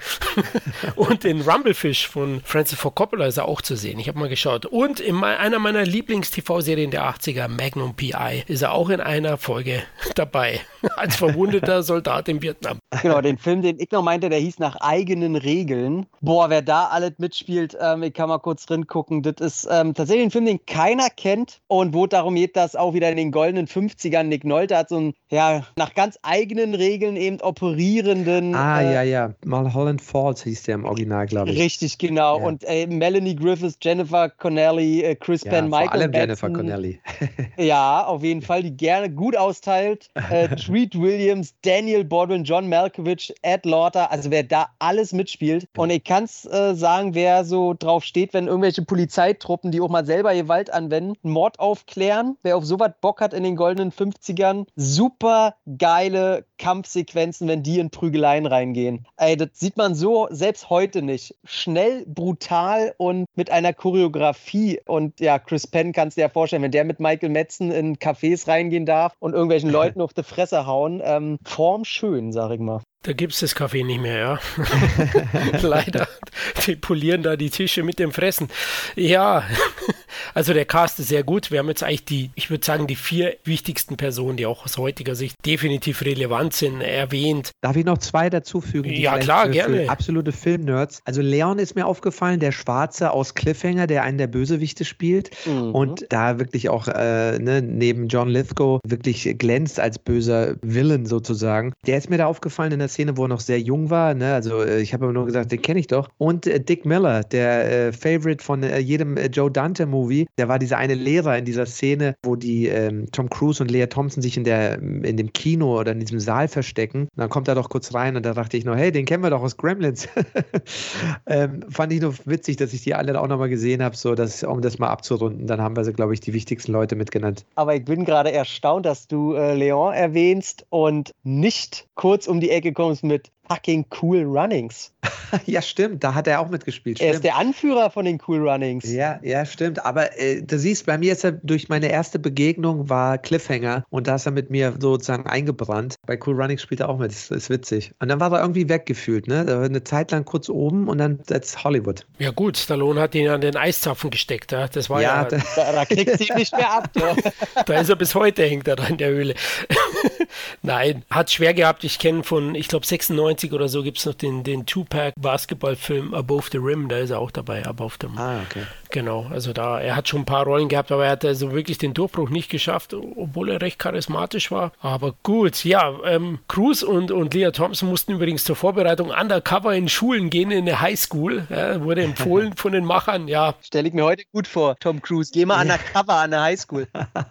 Und in Rumblefish von Francis Ford Coppola ist er auch zu sehen. Ich habe mal geschaut. Und in einer meiner Lieblings-TV-Serien der 80er, Magnum P.I., ist er auch in einer Folge dabei. Als verwundeter Soldat in Vietnam. Genau, den Film, den ich noch meinte, der hieß Nach eigenen Regeln. Boah, wer da alles mitspielt, ich kann mal kurz drin gucken. Das ist tatsächlich ein Film, den keiner kennt, und wo darum geht, dass auch wieder in den goldenen 50ern Nick Nolte hat so einen, ja, nach ganz eigenen Regeln eben operierenden... ja. Mulholland Falls hieß der im Original, glaube ich. Richtig, genau. Ja. Und Melanie Griffiths, Jennifer Connelly, Chris Penn, Michael vor allem Madsen. Jennifer Connelly. Ja, auf jeden Fall, die gerne gut austeilt. Treat Williams, Daniel Baldwin, John Malkovich, Ed Lauter, also wer da alles mitspielt. Und ich kann es sagen, wer so drauf steht, wenn irgendwelche Polizeitruppen, die auch mal selber Gewalt anwenden, einen Mord aufklären, wer auf sowas Bock hat in den goldenen 50ern, super geile Kampfsequenzen, wenn die in Prügeleien reingehen. Ey, das sieht man so selbst heute nicht. Schnell, brutal und mit einer Choreografie. Und ja, Chris Penn kannst du dir ja vorstellen, wenn der mit Michael Madsen in Cafés reingehen darf und irgendwelchen Leuten auf die Fresse hauen, formschön, sag ich mal. Da gibt es das Kaffee nicht mehr, ja. Leider. Die polieren da die Tische mit dem Fressen. Ja, also der Cast ist sehr gut. Wir haben jetzt eigentlich ich würde sagen, die 4 wichtigsten Personen, die auch aus heutiger Sicht definitiv relevant sind, erwähnt. Darf ich noch 2 dazufügen? Ja, klar, gerne. Absolute Filmnerds. Also Leon ist mir aufgefallen, der Schwarze aus Cliffhanger, der einen der Bösewichte spielt. Und da wirklich auch neben John Lithgow wirklich glänzt als böser Villain sozusagen. Der ist mir da aufgefallen in der Szene, wo er noch sehr jung war. Ne? Also ich habe aber nur gesagt, den kenne ich doch. Und Dick Miller, der Favorite von jedem Joe Dante-Movie, der war dieser eine Lehrer in dieser Szene, wo die Tom Cruise und Lea Thompson sich in dem Kino oder in diesem Saal verstecken. Und dann kommt er doch kurz rein und da dachte ich noch, hey, den kennen wir doch aus Gremlins. Fand ich nur witzig, dass ich die alle auch nochmal gesehen habe, so um das mal abzurunden. Dann haben wir so, glaube ich, die wichtigsten Leute mitgenannt. Aber ich bin gerade erstaunt, dass du Leon erwähnst und nicht kurz um die Ecke kommst mit fucking Cool Runnings. Ja, stimmt, da hat er auch mitgespielt. Er ist der Anführer von den Cool Runnings. Ja, stimmt. Aber du siehst, bei mir ist er durch meine erste Begegnung war Cliffhanger und da ist er mit mir sozusagen eingebrannt. Bei Cool Runnings spielt er auch mit, das ist witzig. Und dann war er irgendwie weggefühlt, ne? Da war eine Zeit lang kurz oben und dann jetzt Hollywood. Ja gut, Stallone hat ihn an den Eiszapfen gesteckt. Ja? Das war da kriegt sie ihn nicht mehr ab. Ja. Da ist er bis heute, hängt er da in der Höhle. Nein, hat schwer gehabt. Ich kenne von, ich glaube 96 oder so gibt es noch den Tupac-Basketballfilm Above the Rim, da ist er auch dabei, Above the Rim. Okay. Genau, also er hat schon ein paar Rollen gehabt, aber er hat also wirklich den Durchbruch nicht geschafft, obwohl er recht charismatisch war. Aber gut, ja, Cruise und Lea Thompson mussten übrigens zur Vorbereitung undercover in Schulen gehen, in eine Highschool, wurde empfohlen von den Machern, ja. Stelle ich mir heute gut vor, Tom Cruise, geh mal undercover an der Highschool.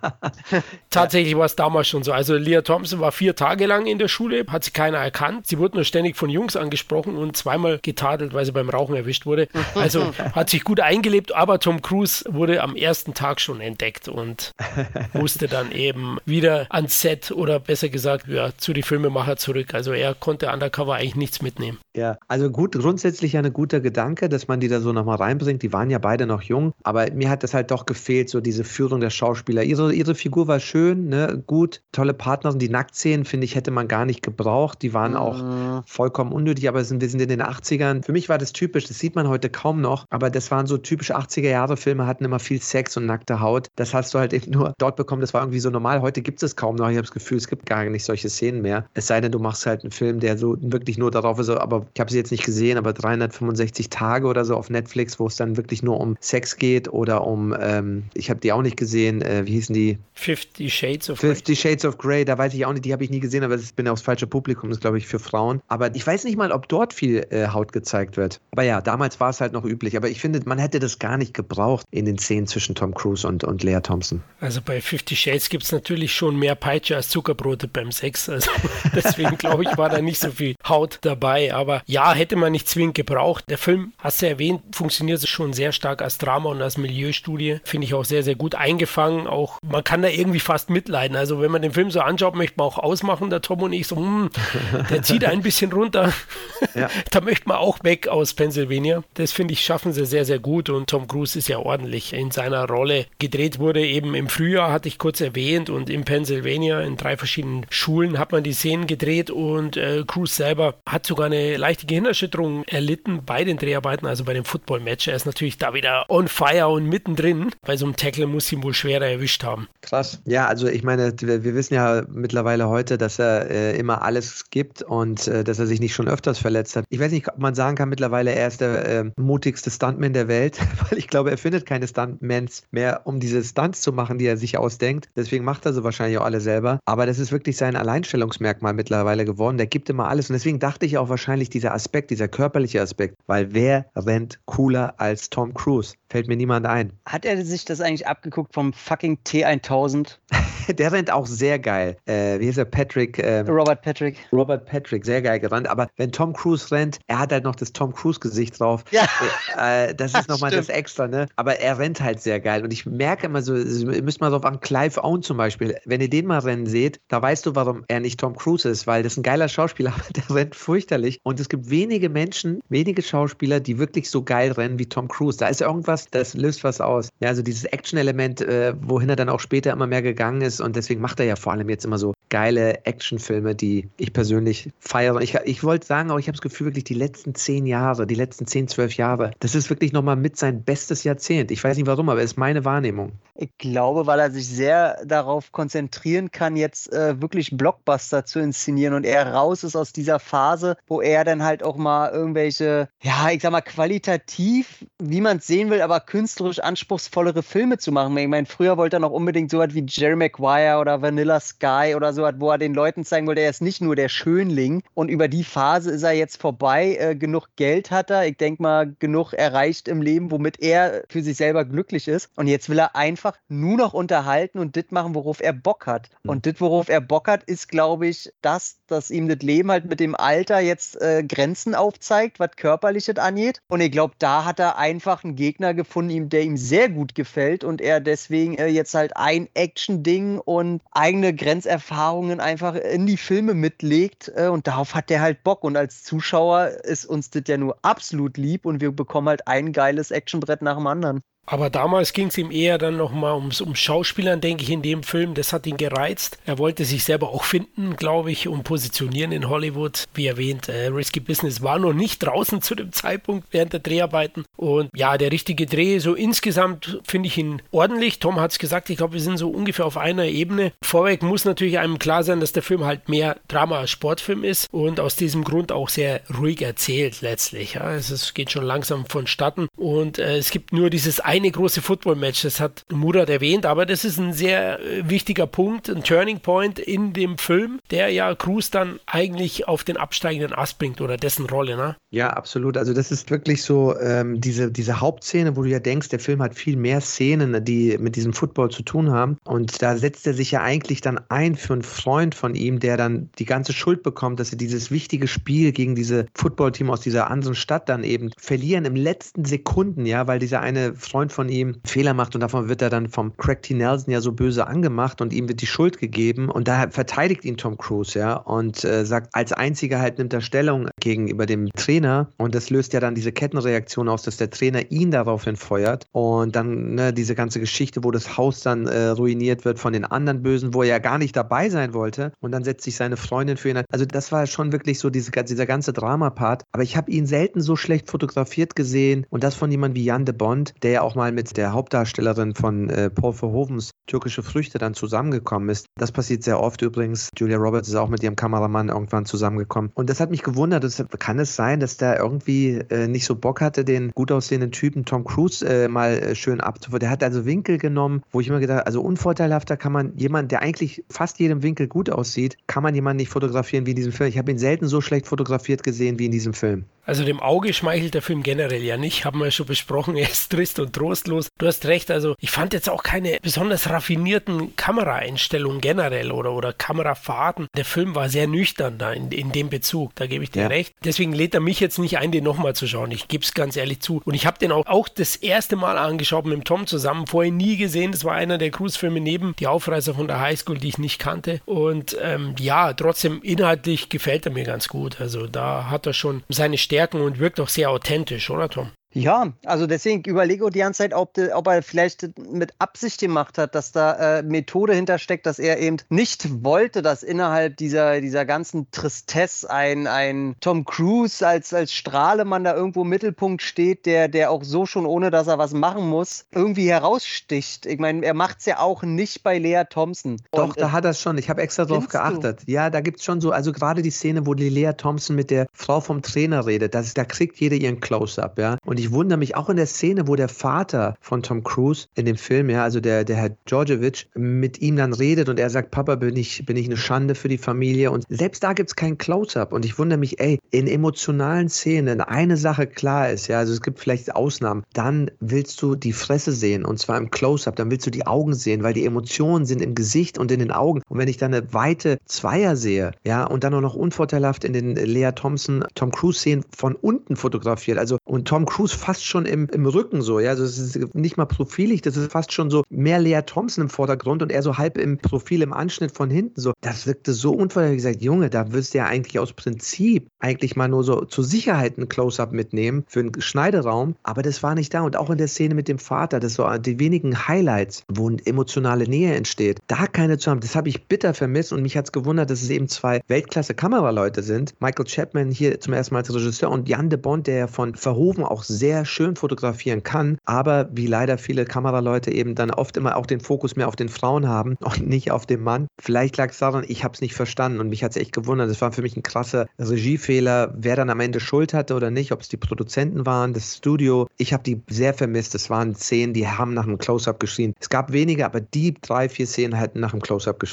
Tatsächlich war es damals schon so, also Lea Thompson war 4 Tage lang in der Schule, hat sie keiner erkannt, sie wurde nur ständig von Jungs angesprochen und zweimal getadelt, weil sie beim Rauchen erwischt wurde, also hat sich gut eingelebt, aber Tom Cruise wurde am ersten Tag schon entdeckt und musste dann eben wieder ans Set oder besser gesagt zu die Filmemacher zurück. Also er konnte undercover eigentlich nichts mitnehmen. Ja, also gut, grundsätzlich ja ein guter Gedanke, dass man die da so nochmal reinbringt. Die waren ja beide noch jung, aber mir hat das halt doch gefehlt, so diese Führung der Schauspieler. Ihre Figur war schön, ne, gut, tolle Partnerin. Die Nacktszenen, finde ich, hätte man gar nicht gebraucht. Die waren auch vollkommen unnötig, aber wir sind in den 80ern. Für mich war das typisch, das sieht man heute kaum noch, aber das waren so typische 80er-Jahre-Filme, hatten immer viel Sex und nackte Haut. Das hast du halt eben nur dort bekommen, das war irgendwie so normal. Heute gibt es kaum noch. Ich habe das Gefühl, es gibt gar nicht solche Szenen mehr. Es sei denn, du machst halt einen Film, der so wirklich nur darauf ist, aber ich habe sie jetzt nicht gesehen, aber 365 Tage oder so auf Netflix, wo es dann wirklich nur um Sex geht oder um, ich habe die auch nicht gesehen, wie hießen die? 50 Shades of Grey. 50 Shades of Grey, da weiß ich auch nicht, die habe ich nie gesehen, aber ich bin ja aufs falsche Publikum, das ist glaube ich für Frauen. Aber ich weiß nicht mal, ob dort viel Haut gezeigt wird. Aber ja, damals war es halt noch üblich. Aber ich finde, man hätte das gar nicht gebraucht in den Szenen zwischen Tom Cruise und Lea Thompson. Also bei 50 Shades gibt es natürlich schon mehr Peitsche als Zuckerbrote beim Sex. Also deswegen glaube ich, war da nicht so viel Haut dabei. Aber ja, hätte man nicht zwingend gebraucht. Der Film, hast du erwähnt, funktioniert schon sehr stark als Drama und als Milieustudie. Finde ich auch sehr, sehr gut eingefangen. Auch man kann da irgendwie fast mitleiden. Also wenn man den Film so anschaut, möchte man auch ausmachen, der Tom und ich so, der zieht ein bisschen runter. Ja. Da möchte man auch weg aus Pennsylvania. Das finde ich, schaffen sie sehr, sehr gut und Tom Cruise ist ja ordentlich in seiner Rolle. Gedreht wurde eben im Frühjahr, hatte ich kurz erwähnt, und in Pennsylvania in 3 verschiedenen Schulen hat man die Szenen gedreht und Cruise selber hat sogar eine leichte Gehirnerschütterung erlitten bei den Dreharbeiten, also bei dem Football-Match. Er ist natürlich da wieder on fire und mittendrin. Bei so einem Tackle muss ihn wohl schwerer erwischt haben. Krass. Ja, also ich meine, wir wissen ja mittlerweile heute, dass er immer alles gibt und dass er sich nicht schon öfters verletzt hat. Ich weiß nicht, ob man sagen kann mittlerweile, er ist der mutigste Stuntman der Welt, weil ich glaube, er findet keine Stuntmans mehr, um diese Stunts zu machen, die er sich ausdenkt. Deswegen macht er sie wahrscheinlich auch alle selber. Aber das ist wirklich sein Alleinstellungsmerkmal mittlerweile geworden. Der gibt immer alles. Und deswegen dachte ich auch wahrscheinlich dieser Aspekt, dieser körperliche Aspekt, weil wer rennt cooler als Tom Cruise? Fällt mir niemand ein. Hat er sich das eigentlich abgeguckt vom fucking T1000? Der rennt auch sehr geil. Wie hieß er? Robert Patrick. Robert Patrick, sehr geil gerannt. Aber wenn Tom Cruise rennt, er hat halt noch das Tom Cruise-Gesicht drauf. Ja. Das ist nochmal das Extra, ne? Aber er rennt halt sehr geil. Und ich merke immer so, ihr müsst mal drauf an, Clive Owen zum Beispiel. Wenn ihr den mal rennen seht, da weißt du, warum er nicht Tom Cruise ist, weil das ist ein geiler Schauspieler, aber der rennt fürchterlich. Und es gibt wenige Menschen, wenige Schauspieler, die wirklich so geil rennen wie Tom Cruise. Da ist irgendwas, das löst was aus. Ja, also dieses Action-Element, wohin er dann auch später immer mehr gegangen ist. Und deswegen macht er ja vor allem jetzt immer so geile Actionfilme, die ich persönlich feiere. Ich wollte sagen, auch ich habe das Gefühl, wirklich die letzten 10 Jahre, die letzten 10, 12 Jahre, das ist wirklich nochmal mit sein bestes Jahrzehnt. Ich weiß nicht warum, aber es ist meine Wahrnehmung. Ich glaube, weil er sich sehr darauf konzentrieren kann, jetzt wirklich Blockbuster zu inszenieren und er raus ist aus dieser Phase, wo er dann halt auch mal irgendwelche, ja, ich sag mal, qualitativ, wie man es sehen will, aber künstlerisch anspruchsvollere Filme zu machen. Ich meine, früher wollte er noch unbedingt so was wie Jerry Maguire oder Vanilla Sky oder so was, wo er den Leuten zeigen wollte, er ist nicht nur der Schönling und über die Phase ist er jetzt vorbei. Genug Geld hat er, ich denke mal, genug erreicht im Leben, womit er für sich selber glücklich ist. Und jetzt will er einfach nur noch unterhalten und das machen, worauf er Bock hat. Und das, worauf er Bock hat, ist, glaube ich, dass ihm das Leben halt mit dem Alter jetzt Grenzen aufzeigt, was Körperliches angeht. Und ich glaube, da hat er einfach einen Gegner gefunden, der ihm sehr gut gefällt und er deswegen jetzt halt ein Action-Ding Gedanken und eigene Grenzerfahrungen einfach in die Filme mitlegt und darauf hat der halt Bock und als Zuschauer ist uns das ja nur absolut lieb und wir bekommen halt ein geiles Actionbrett nach dem anderen. Aber damals ging es ihm eher dann nochmal ums Schauspielern, denke ich, in dem Film. Das hat ihn gereizt. Er wollte sich selber auch finden, glaube ich, und positionieren in Hollywood. Wie erwähnt, Risky Business war noch nicht draußen zu dem Zeitpunkt während der Dreharbeiten. Und ja, der richtige Dreh, so insgesamt finde ich ihn ordentlich. Tom hat es gesagt, ich glaube, wir sind so ungefähr auf einer Ebene. Vorweg muss natürlich einem klar sein, dass der Film halt mehr Drama als Sportfilm ist und aus diesem Grund auch sehr ruhig erzählt letztlich. Ja. Es geht schon langsam vonstatten und es gibt nur dieses eine große Football-Match, das hat Murat erwähnt, aber das ist ein sehr wichtiger Punkt, ein Turning Point in dem Film, der ja Cruise dann eigentlich auf den absteigenden Ast bringt oder dessen Rolle, ne? Ja, absolut. Also das ist wirklich so diese Hauptszene, wo du ja denkst, der Film hat viel mehr Szenen, die mit diesem Football zu tun haben und da setzt er sich ja eigentlich dann ein für einen Freund von ihm, der dann die ganze Schuld bekommt, dass sie dieses wichtige Spiel gegen diese Footballteam aus dieser anderen Stadt dann eben verlieren im letzten Sekunden, ja, weil dieser eine Freund von ihm Fehler macht und davon wird er dann vom Craig T. Nelson ja so böse angemacht und ihm wird die Schuld gegeben und da verteidigt ihn Tom Cruise, ja, und sagt, als einziger halt nimmt er Stellung gegenüber dem Trainer und das löst ja dann diese Kettenreaktion aus, dass der Trainer ihn daraufhin feuert und dann diese ganze Geschichte, wo das Haus dann ruiniert wird von den anderen Bösen, wo er ja gar nicht dabei sein wollte und dann setzt sich seine Freundin für ihn an. Also das war schon wirklich so dieser ganze Drama-Part, aber ich habe ihn selten so schlecht fotografiert gesehen und das von jemandem wie Jan de Bont, der ja auch mal mit der Hauptdarstellerin von Paul Verhovens Türkische Früchte dann zusammengekommen ist. Das passiert sehr oft übrigens. Julia Roberts ist auch mit ihrem Kameramann irgendwann zusammengekommen. Und das hat mich gewundert. Kann es sein, dass der irgendwie nicht so Bock hatte, den gut aussehenden Typen Tom Cruise mal schön abzufotografieren? Der hat also Winkel genommen, wo ich immer gedacht habe, also unvorteilhafter kann man jemanden, der eigentlich fast jedem Winkel gut aussieht, kann man jemanden nicht fotografieren wie in diesem Film. Ich habe ihn selten so schlecht fotografiert gesehen wie in diesem Film. Also dem Auge schmeichelt der Film generell ja nicht, haben wir ja schon besprochen, er ist trist und trostlos. Du hast recht, also ich fand jetzt auch keine besonders raffinierten Kameraeinstellungen generell oder Kamerafahrten. Der Film war sehr nüchtern da in dem Bezug, da gebe ich dir recht. Deswegen lädt er mich jetzt nicht ein, den nochmal zu schauen, ich gebe es ganz ehrlich zu. Und ich habe den auch das erste Mal angeschaut mit dem Tom zusammen, vorher nie gesehen, das war einer der Cruise-Filme neben Die Aufreißer von der Highschool, die ich nicht kannte. Und ja, trotzdem inhaltlich gefällt er mir ganz gut, also da hat er schon seine Stärken und wirkt auch sehr authentisch, oder Tom? Ja, also deswegen überlege ich die ganze Zeit, ob er vielleicht mit Absicht gemacht hat, dass da Methode hintersteckt, dass er eben nicht wollte, dass innerhalb dieser ganzen Tristesse ein Tom Cruise als Strahlemann da irgendwo im Mittelpunkt steht, der auch so schon, ohne dass er was machen muss, irgendwie heraussticht. Ich meine, er macht es ja auch nicht bei Lea Thompson. Doch, da hat er es schon. Ich habe extra drauf geachtet. Ja, da gibt es schon so, also gerade die Szene, wo die Lea Thompson mit der Frau vom Trainer redet, da kriegt jeder ihren Close-Up, ja. Und ich wundere mich auch in der Szene, wo der Vater von Tom Cruise in dem Film, ja, also der Herr Georgievich, mit ihm dann redet und er sagt, Papa, bin ich eine Schande für die Familie und selbst da gibt es kein Close-Up und ich wundere mich, in emotionalen Szenen eine Sache klar ist, ja, also es gibt vielleicht Ausnahmen, dann willst du die Fresse sehen und zwar im Close-Up, dann willst du die Augen sehen, weil die Emotionen sind im Gesicht und in den Augen und wenn ich dann eine weite Zweier sehe, ja, und dann auch noch unvorteilhaft in den Lea Thompson, Tom Cruise Szenen von unten fotografiert, also und Tom Cruise fast schon im Rücken so, ja, also es ist nicht mal profilig, das ist fast schon so mehr Lea Thompson im Vordergrund und er so halb im Profil, im Anschnitt von hinten so. Das wirkte so unvorteilhaft, gesagt, Junge, da wirst du ja eigentlich aus Prinzip eigentlich mal nur so zur Sicherheit ein Close-Up mitnehmen für einen Schneideraum, aber das war nicht da und auch in der Szene mit dem Vater, das war die wenigen Highlights, wo eine emotionale Nähe entsteht, da keine zu haben, das habe ich bitter vermisst und mich hat es gewundert, dass es eben zwei Weltklasse-Kameraleute sind. Michael Chapman hier zum ersten Mal als Regisseur und Jan de Bont, der von Verhoeven auch sehr schön fotografieren kann, aber wie leider viele Kameraleute eben dann oft immer auch den Fokus mehr auf den Frauen haben und nicht auf den Mann. Vielleicht lag es daran, ich habe es nicht verstanden und mich hat es echt gewundert. Das war für mich ein krasser Regiefehler, wer dann am Ende Schuld hatte oder nicht, ob es die Produzenten waren, das Studio. Ich habe die sehr vermisst. Es waren Szenen, die haben nach einem Close-Up geschrien. Es gab wenige, aber die 3-4 Szenen hätten nach einem Close-Up geschrien.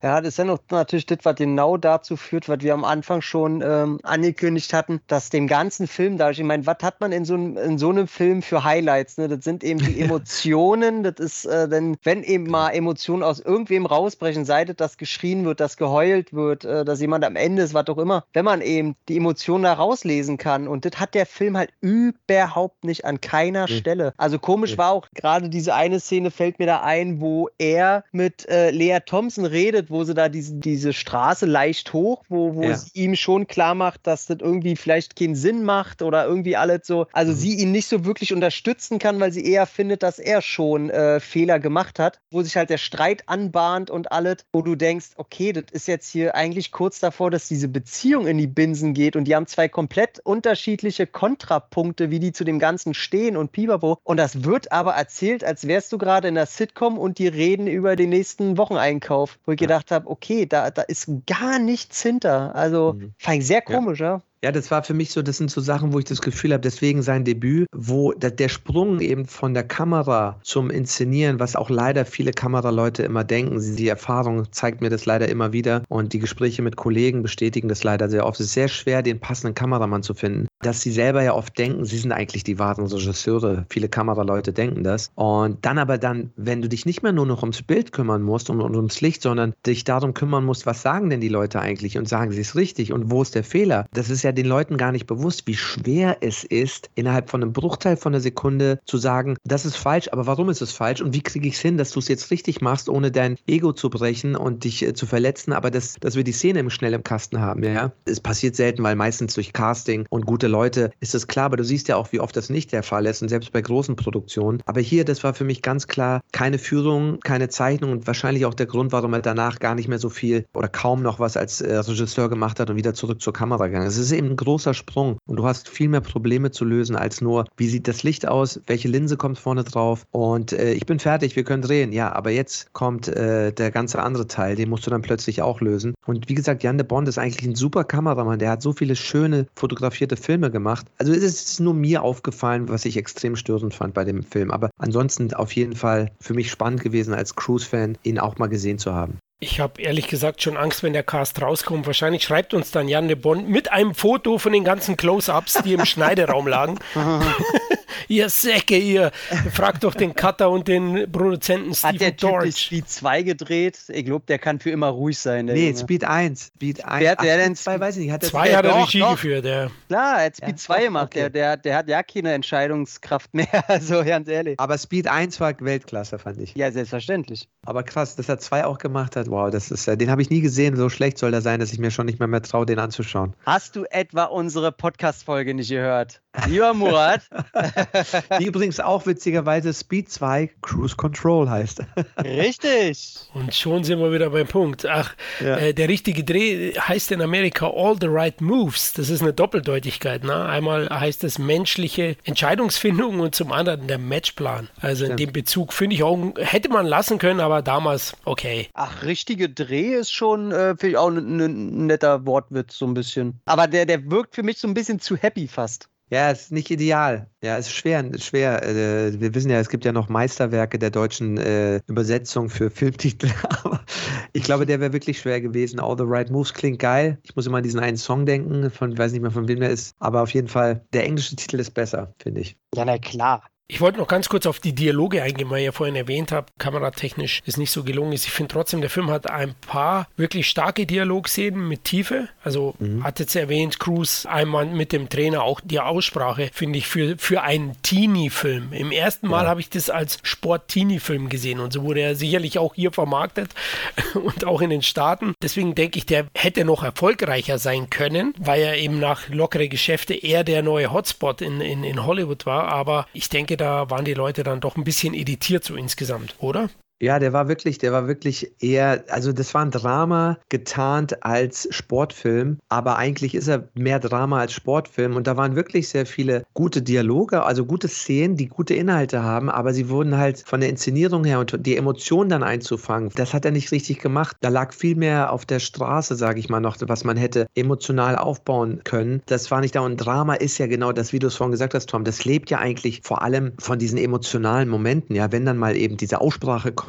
Ja, das ist ja noch natürlich das, was genau dazu führt, was wir am Anfang schon angekündigt hatten, dass dem ganzen Film dadurch, ich meine, was hat man in so einem Film für Highlights? Ne? Das sind eben die Emotionen, das ist, wenn eben mal Emotionen aus irgendwem rausbrechen, sei das, dass geschrien wird, dass geheult wird, dass jemand am Ende ist, was auch immer, wenn man eben die Emotionen da rauslesen kann. Und das hat der Film halt überhaupt nicht an keiner Stelle. Also komisch war auch gerade diese eine Szene, fällt mir da ein, wo er mit Lea Thompson redet, wo sie da diese Straße leicht hoch, wo sie ihm schon klar macht, dass das irgendwie vielleicht keinen Sinn macht oder irgendwie alles so, also sie ihn nicht so wirklich unterstützen kann, weil sie eher findet, dass er schon Fehler gemacht hat, wo sich halt der Streit anbahnt und alles, wo du denkst, okay, das ist jetzt hier eigentlich kurz davor, dass diese Beziehung in die Binsen geht und die haben zwei komplett unterschiedliche Kontrapunkte, wie die zu dem Ganzen stehen und pipapo, und das wird aber erzählt, als wärst du gerade in der Sitcom und die reden über den nächsten Wocheneinkauf, wo ich gedacht habe, okay, da ist gar nichts hinter. Also fand ich sehr komisch, ja. Ja, das war für mich so, das sind so Sachen, wo ich das Gefühl habe, deswegen sein Debüt, wo der Sprung eben von der Kamera zum Inszenieren, was auch leider viele Kameraleute immer denken, die Erfahrung zeigt mir das leider immer wieder und die Gespräche mit Kollegen bestätigen das leider sehr oft. Es ist sehr schwer, den passenden Kameramann zu finden, dass sie selber ja oft denken, sie sind eigentlich die wahren Regisseure. Viele Kameraleute denken das. Und dann aber wenn du dich nicht mehr nur noch ums Bild kümmern musst und ums Licht, sondern dich darum kümmern musst, was sagen denn die Leute eigentlich und sagen sie es richtig und wo ist der Fehler? Das ist ja den Leuten gar nicht bewusst, wie schwer es ist, innerhalb von einem Bruchteil von einer Sekunde zu sagen, das ist falsch, aber warum ist es falsch und wie kriege ich es hin, dass du es jetzt richtig machst, ohne dein Ego zu brechen und dich zu verletzen, aber dass wir die Szene schnell im Kasten haben. Ja? Es passiert selten, weil meistens durch Casting und gute Leute ist es klar, aber du siehst ja auch, wie oft das nicht der Fall ist und selbst bei großen Produktionen. Aber hier, das war für mich ganz klar keine Führung, keine Zeichnung und wahrscheinlich auch der Grund, warum er danach gar nicht mehr so viel oder kaum noch was als Regisseur gemacht hat und wieder zurück zur Kamera gegangen ist. Es ist eben ein großer Sprung und du hast viel mehr Probleme zu lösen als nur, wie sieht das Licht aus, welche Linse kommt vorne drauf und ich bin fertig, wir können drehen. Ja, aber jetzt kommt der ganze andere Teil, den musst du dann plötzlich auch lösen. Und wie gesagt, Jan de Bont ist eigentlich ein super Kameramann, der hat so viele schöne fotografierte Filme gemacht. Also es ist nur mir aufgefallen, was ich extrem störend fand bei dem Film. Aber ansonsten auf jeden Fall für mich spannend gewesen, als Cruise-Fan ihn auch mal gesehen zu haben. Ich habe ehrlich gesagt schon Angst, wenn der Cast rauskommt. Wahrscheinlich schreibt uns dann Jan de Bont mit einem Foto von den ganzen Close-Ups, die im Schneideraum lagen. Ihr Säcke, ihr. Fragt doch den Cutter und den Produzenten Stephen Dorff. Hat der Typ Speed 2 gedreht? Ich glaube, der kann für immer ruhig sein. Nee, Junge. Speed 1. Wer hat der denn? 2 weiß ich nicht. Hat 2 hat er Regie geführt, ja. Klar, er hat Speed 2 gemacht. Okay. Der hat ja keine Entscheidungskraft mehr, also ganz ehrlich. Aber Speed 1 war Weltklasse, fand ich. Ja, selbstverständlich. Aber krass, dass er 2 auch gemacht hat. Wow, den habe ich nie gesehen. So schlecht soll der sein, dass ich mir schon nicht mehr traue, den anzuschauen. Hast du etwa unsere Podcast-Folge nicht gehört? Lieber Murat. Die übrigens auch witzigerweise Speed 2 Cruise Control heißt. Richtig. Und schon sind wir wieder beim Punkt. Ach, ja. Der richtige Dreh heißt in Amerika All the Right Moves. Das ist eine Doppeldeutigkeit. Ne? Einmal heißt es menschliche Entscheidungsfindung und zum anderen der Matchplan. Also in dem Bezug finde ich auch, hätte man lassen können, aber damals okay. Ach, richtige Dreh ist schon, finde ich auch ein netter Wortwitz so ein bisschen. Aber der wirkt für mich so ein bisschen zu happy fast. Ja, ist nicht ideal. Ja, ist schwer. Wir wissen ja, es gibt ja noch Meisterwerke der deutschen Übersetzung für Filmtitel. Aber ich glaube, der wäre wirklich schwer gewesen. All the Right Moves klingt geil. Ich muss immer an diesen einen Song denken, ich weiß nicht mehr, von wem der ist. Aber auf jeden Fall, der englische Titel ist besser, finde ich. Ja, na klar. Ich wollte noch ganz kurz auf die Dialoge eingehen, weil ich ja vorhin erwähnt habe, kameratechnisch ist nicht so gelungen ist. Ich finde trotzdem, der Film hat ein paar wirklich starke Dialogszenen mit Tiefe. Also hat jetzt erwähnt, Cruise einmal mit dem Trainer, auch die Aussprache, finde ich, für einen Teenie-Film. Im ersten Mal habe ich das als Sport-Teenie-Film gesehen und so wurde er sicherlich auch hier vermarktet und auch in den Staaten. Deswegen denke ich, der hätte noch erfolgreicher sein können, weil er eben nach lockere Geschäfte eher der neue Hotspot in Hollywood war. Aber ich denke, da waren die Leute dann doch ein bisschen editiert so insgesamt, oder? Ja, der war wirklich eher, also das war ein Drama getarnt als Sportfilm, aber eigentlich ist er mehr Drama als Sportfilm und da waren wirklich sehr viele gute Dialoge, also gute Szenen, die gute Inhalte haben, aber sie wurden halt von der Inszenierung her und die Emotionen dann einzufangen, das hat er nicht richtig gemacht. Da lag viel mehr auf der Straße, sage ich mal noch, was man hätte emotional aufbauen können. Das war nicht da und Drama ist ja genau das, wie du es vorhin gesagt hast, Tom, das lebt ja eigentlich vor allem von diesen emotionalen Momenten, ja, wenn dann mal eben diese Aussprache kommt,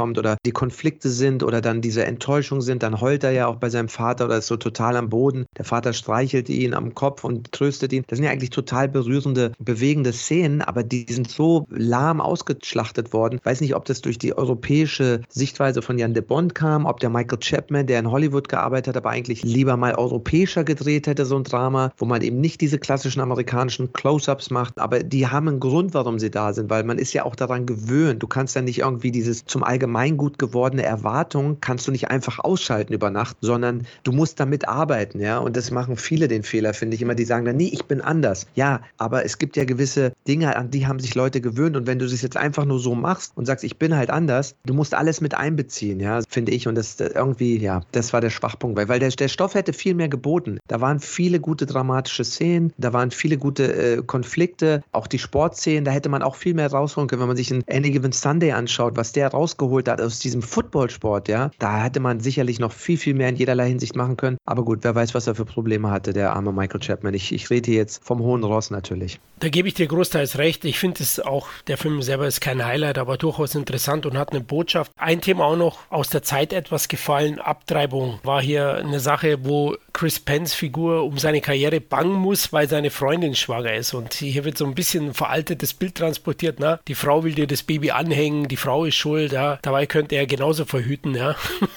kommt oder die Konflikte sind oder dann diese Enttäuschung sind, dann heult er ja auch bei seinem Vater oder ist so total am Boden. Der Vater streichelt ihn am Kopf und tröstet ihn. Das sind ja eigentlich total berührende, bewegende Szenen, aber die sind so lahm ausgeschlachtet worden. Ich weiß nicht, ob das durch die europäische Sichtweise von Jan de Bont kam, ob der Michael Chapman, der in Hollywood gearbeitet hat, aber eigentlich lieber mal europäischer gedreht hätte, so ein Drama, wo man eben nicht diese klassischen amerikanischen Close-Ups macht, aber die haben einen Grund, warum sie da sind, weil man ist ja auch daran gewöhnt. Du kannst ja nicht irgendwie dieses zum Allgemeingut gewordene Erwartung, kannst du nicht einfach ausschalten über Nacht, sondern du musst damit arbeiten, ja, und das machen viele den Fehler, finde ich immer, die sagen dann, nee, ich bin anders. Ja, aber es gibt ja gewisse Dinge, an die haben sich Leute gewöhnt und wenn du das jetzt einfach nur so machst und sagst, ich bin halt anders, du musst alles mit einbeziehen, ja, finde ich, und das irgendwie, ja, das war der Schwachpunkt, weil der Stoff hätte viel mehr geboten. Da waren viele gute dramatische Szenen, da waren viele gute Konflikte, auch die Sportszenen, da hätte man auch viel mehr rausholen können, wenn man sich einen Any Given Sunday anschaut, was der rausgeholt hat aus diesem Footballsport, ja, da hätte man sicherlich noch viel, viel mehr in jederlei Hinsicht machen können, aber gut, wer weiß, was er für Probleme hatte, der arme Michael Chapman. Ich rede hier jetzt vom hohen Ross natürlich. Da gebe ich dir großteils recht. Ich finde es auch, der Film selber ist kein Highlight, aber durchaus interessant und hat eine Botschaft. Ein Thema auch noch aus der Zeit etwas gefallen. Abtreibung war hier eine Sache, wo Chris Penns Figur um seine Karriere bangen muss, weil seine Freundin schwanger ist. Und hier wird so ein bisschen ein veraltetes Bild transportiert. Na? Die Frau will dir das Baby anhängen, die Frau ist schuld. Ja? Dabei könnte er genauso verhüten. Ja?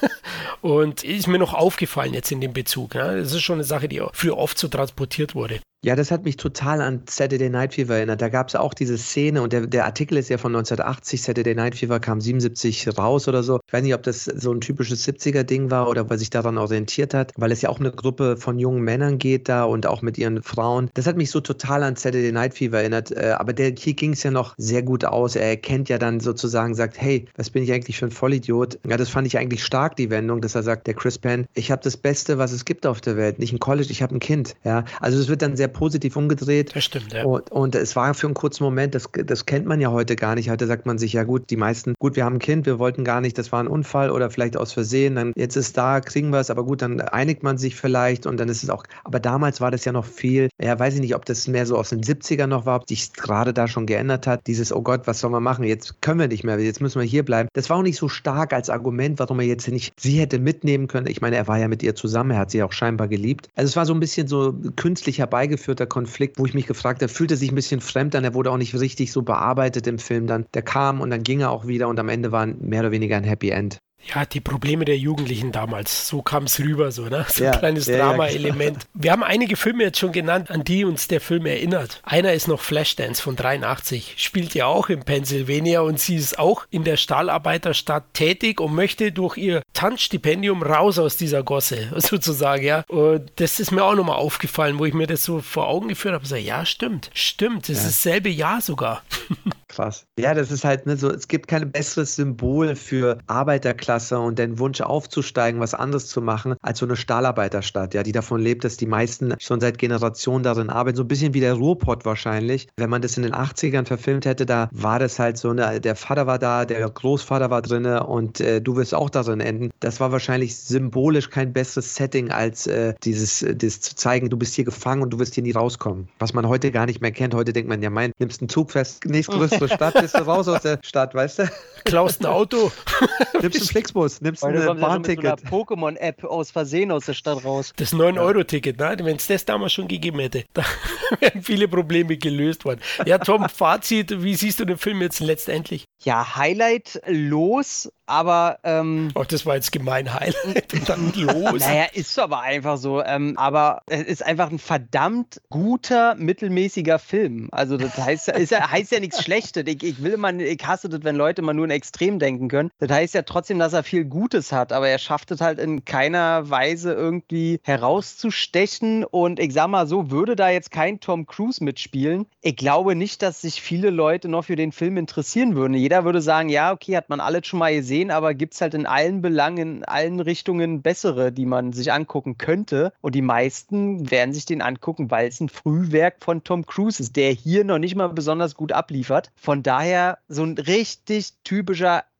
Und ist mir noch aufgefallen jetzt in dem Bezug. Ja? Das ist schon eine Sache, die früher oft so transportiert wurde. Ja, das hat mich total an Saturday Night Fever erinnert. Da gab es auch diese Szene und der Artikel ist ja von 1980, Saturday Night Fever kam 77 raus oder so. Ich weiß nicht, ob das so ein typisches 70er-Ding war oder ob er sich daran orientiert hat, weil es ja auch eine Gruppe von jungen Männern geht da und auch mit ihren Frauen. Das hat mich so total an Saturday Night Fever erinnert, aber hier ging es ja noch sehr gut aus. Er erkennt ja dann sozusagen, sagt, hey, was bin ich eigentlich für ein Vollidiot? Ja, das fand ich eigentlich stark, die Wendung, dass er sagt, der Chris Penn, ich habe das Beste, was es gibt auf der Welt. Nicht ein College, ich habe ein Kind. Ja, also es wird dann sehr positiv umgedreht. Das stimmt, ja. Und es war für einen kurzen Moment, das kennt man ja heute gar nicht. Heute sagt man sich, ja gut, die meisten, gut, wir haben ein Kind, wir wollten gar nicht, das war ein Unfall oder vielleicht aus Versehen, dann jetzt ist da, kriegen wir es, aber gut, dann einigt man sich vielleicht und dann ist es auch, aber damals war das ja noch viel, ja, weiß ich nicht, ob das mehr so aus den 70ern noch war, ob sich gerade da schon geändert hat, dieses, oh Gott, was sollen wir machen, jetzt können wir nicht mehr, jetzt müssen wir hier bleiben. Das war auch nicht so stark als Argument, warum er jetzt nicht sie hätte mitnehmen können. Ich meine, er war ja mit ihr zusammen, er hat sie auch scheinbar geliebt. Also es war so ein bisschen so künstlich herbeigeführter Konflikt, wo ich mich gefragt habe, fühlte sich ein bisschen fremd an, er wurde auch nicht richtig so bearbeitet im Film dann. Der kam und dann ging er auch wieder und am Ende war mehr oder weniger ein Happy End. Ja, die Probleme der Jugendlichen damals, so kam es rüber, so, ne? So ein Ja, kleines ja, Drama-Element. Wir haben einige Filme jetzt schon genannt, an die uns der Film erinnert. Einer ist noch Flashdance von 83, spielt ja auch in Pennsylvania und sie ist auch in der Stahlarbeiterstadt tätig und möchte durch ihr Tanzstipendium raus aus dieser Gosse, sozusagen, ja. Und das ist mir auch nochmal aufgefallen, wo ich mir das so vor Augen geführt habe, so, ja, stimmt, das ist dasselbe Jahr sogar. Krass. Ja, das ist halt so, es gibt kein besseres Symbol für Arbeiterklasse und den Wunsch aufzusteigen, was anderes zu machen, als so eine Stahlarbeiterstadt, ja, die davon lebt, dass die meisten schon seit Generationen darin arbeiten. So ein bisschen wie der Ruhrpott wahrscheinlich. Wenn man das in den 80ern verfilmt hätte, da war das halt so, der Vater war da, der Großvater war drin und du wirst auch darin enden. Das war wahrscheinlich symbolisch kein besseres Setting, als dieses zu zeigen, du bist hier gefangen und du wirst hier nie rauskommen. Was man heute gar nicht mehr kennt. Heute denkt man, ja, nimmst einen Zug fest, nächstgrößere Stadt, bist du raus aus der Stadt, weißt du? Klaust ein Auto. Nimmst einen Flixbus, nimmst ein Bahnticket. Ja mit so einer Pokémon-App aus Versehen aus der Stadt raus. Das 9-Euro-Ticket, ne? Wenn es das damals schon gegeben hätte, da wären viele Probleme gelöst worden. Ja, Tom, Fazit, wie siehst du den Film jetzt letztendlich? Ja, Highlight los, aber Das war jetzt gemein, Highlight und dann los. Naja, ist aber einfach so. Aber es ist einfach ein verdammt guter, mittelmäßiger Film. Also das heißt ja nichts Schlechtes. Ich hasse das, wenn Leute mal nur in Extrem denken können. Das heißt ja trotzdem, dass er viel Gutes hat, aber er schafft es halt in keiner Weise irgendwie herauszustechen. Und ich sag mal so, würde da jetzt kein Tom Cruise mitspielen, ich glaube nicht, dass sich viele Leute noch für den Film interessieren würden. Jeder würde sagen, ja, okay, hat man alles schon mal gesehen, aber gibt es halt in allen Belangen, in allen Richtungen bessere, die man sich angucken könnte. Und die meisten werden sich den angucken, weil es ein Frühwerk von Tom Cruise ist, der hier noch nicht mal besonders gut abliefert. Von daher so ein richtig typischer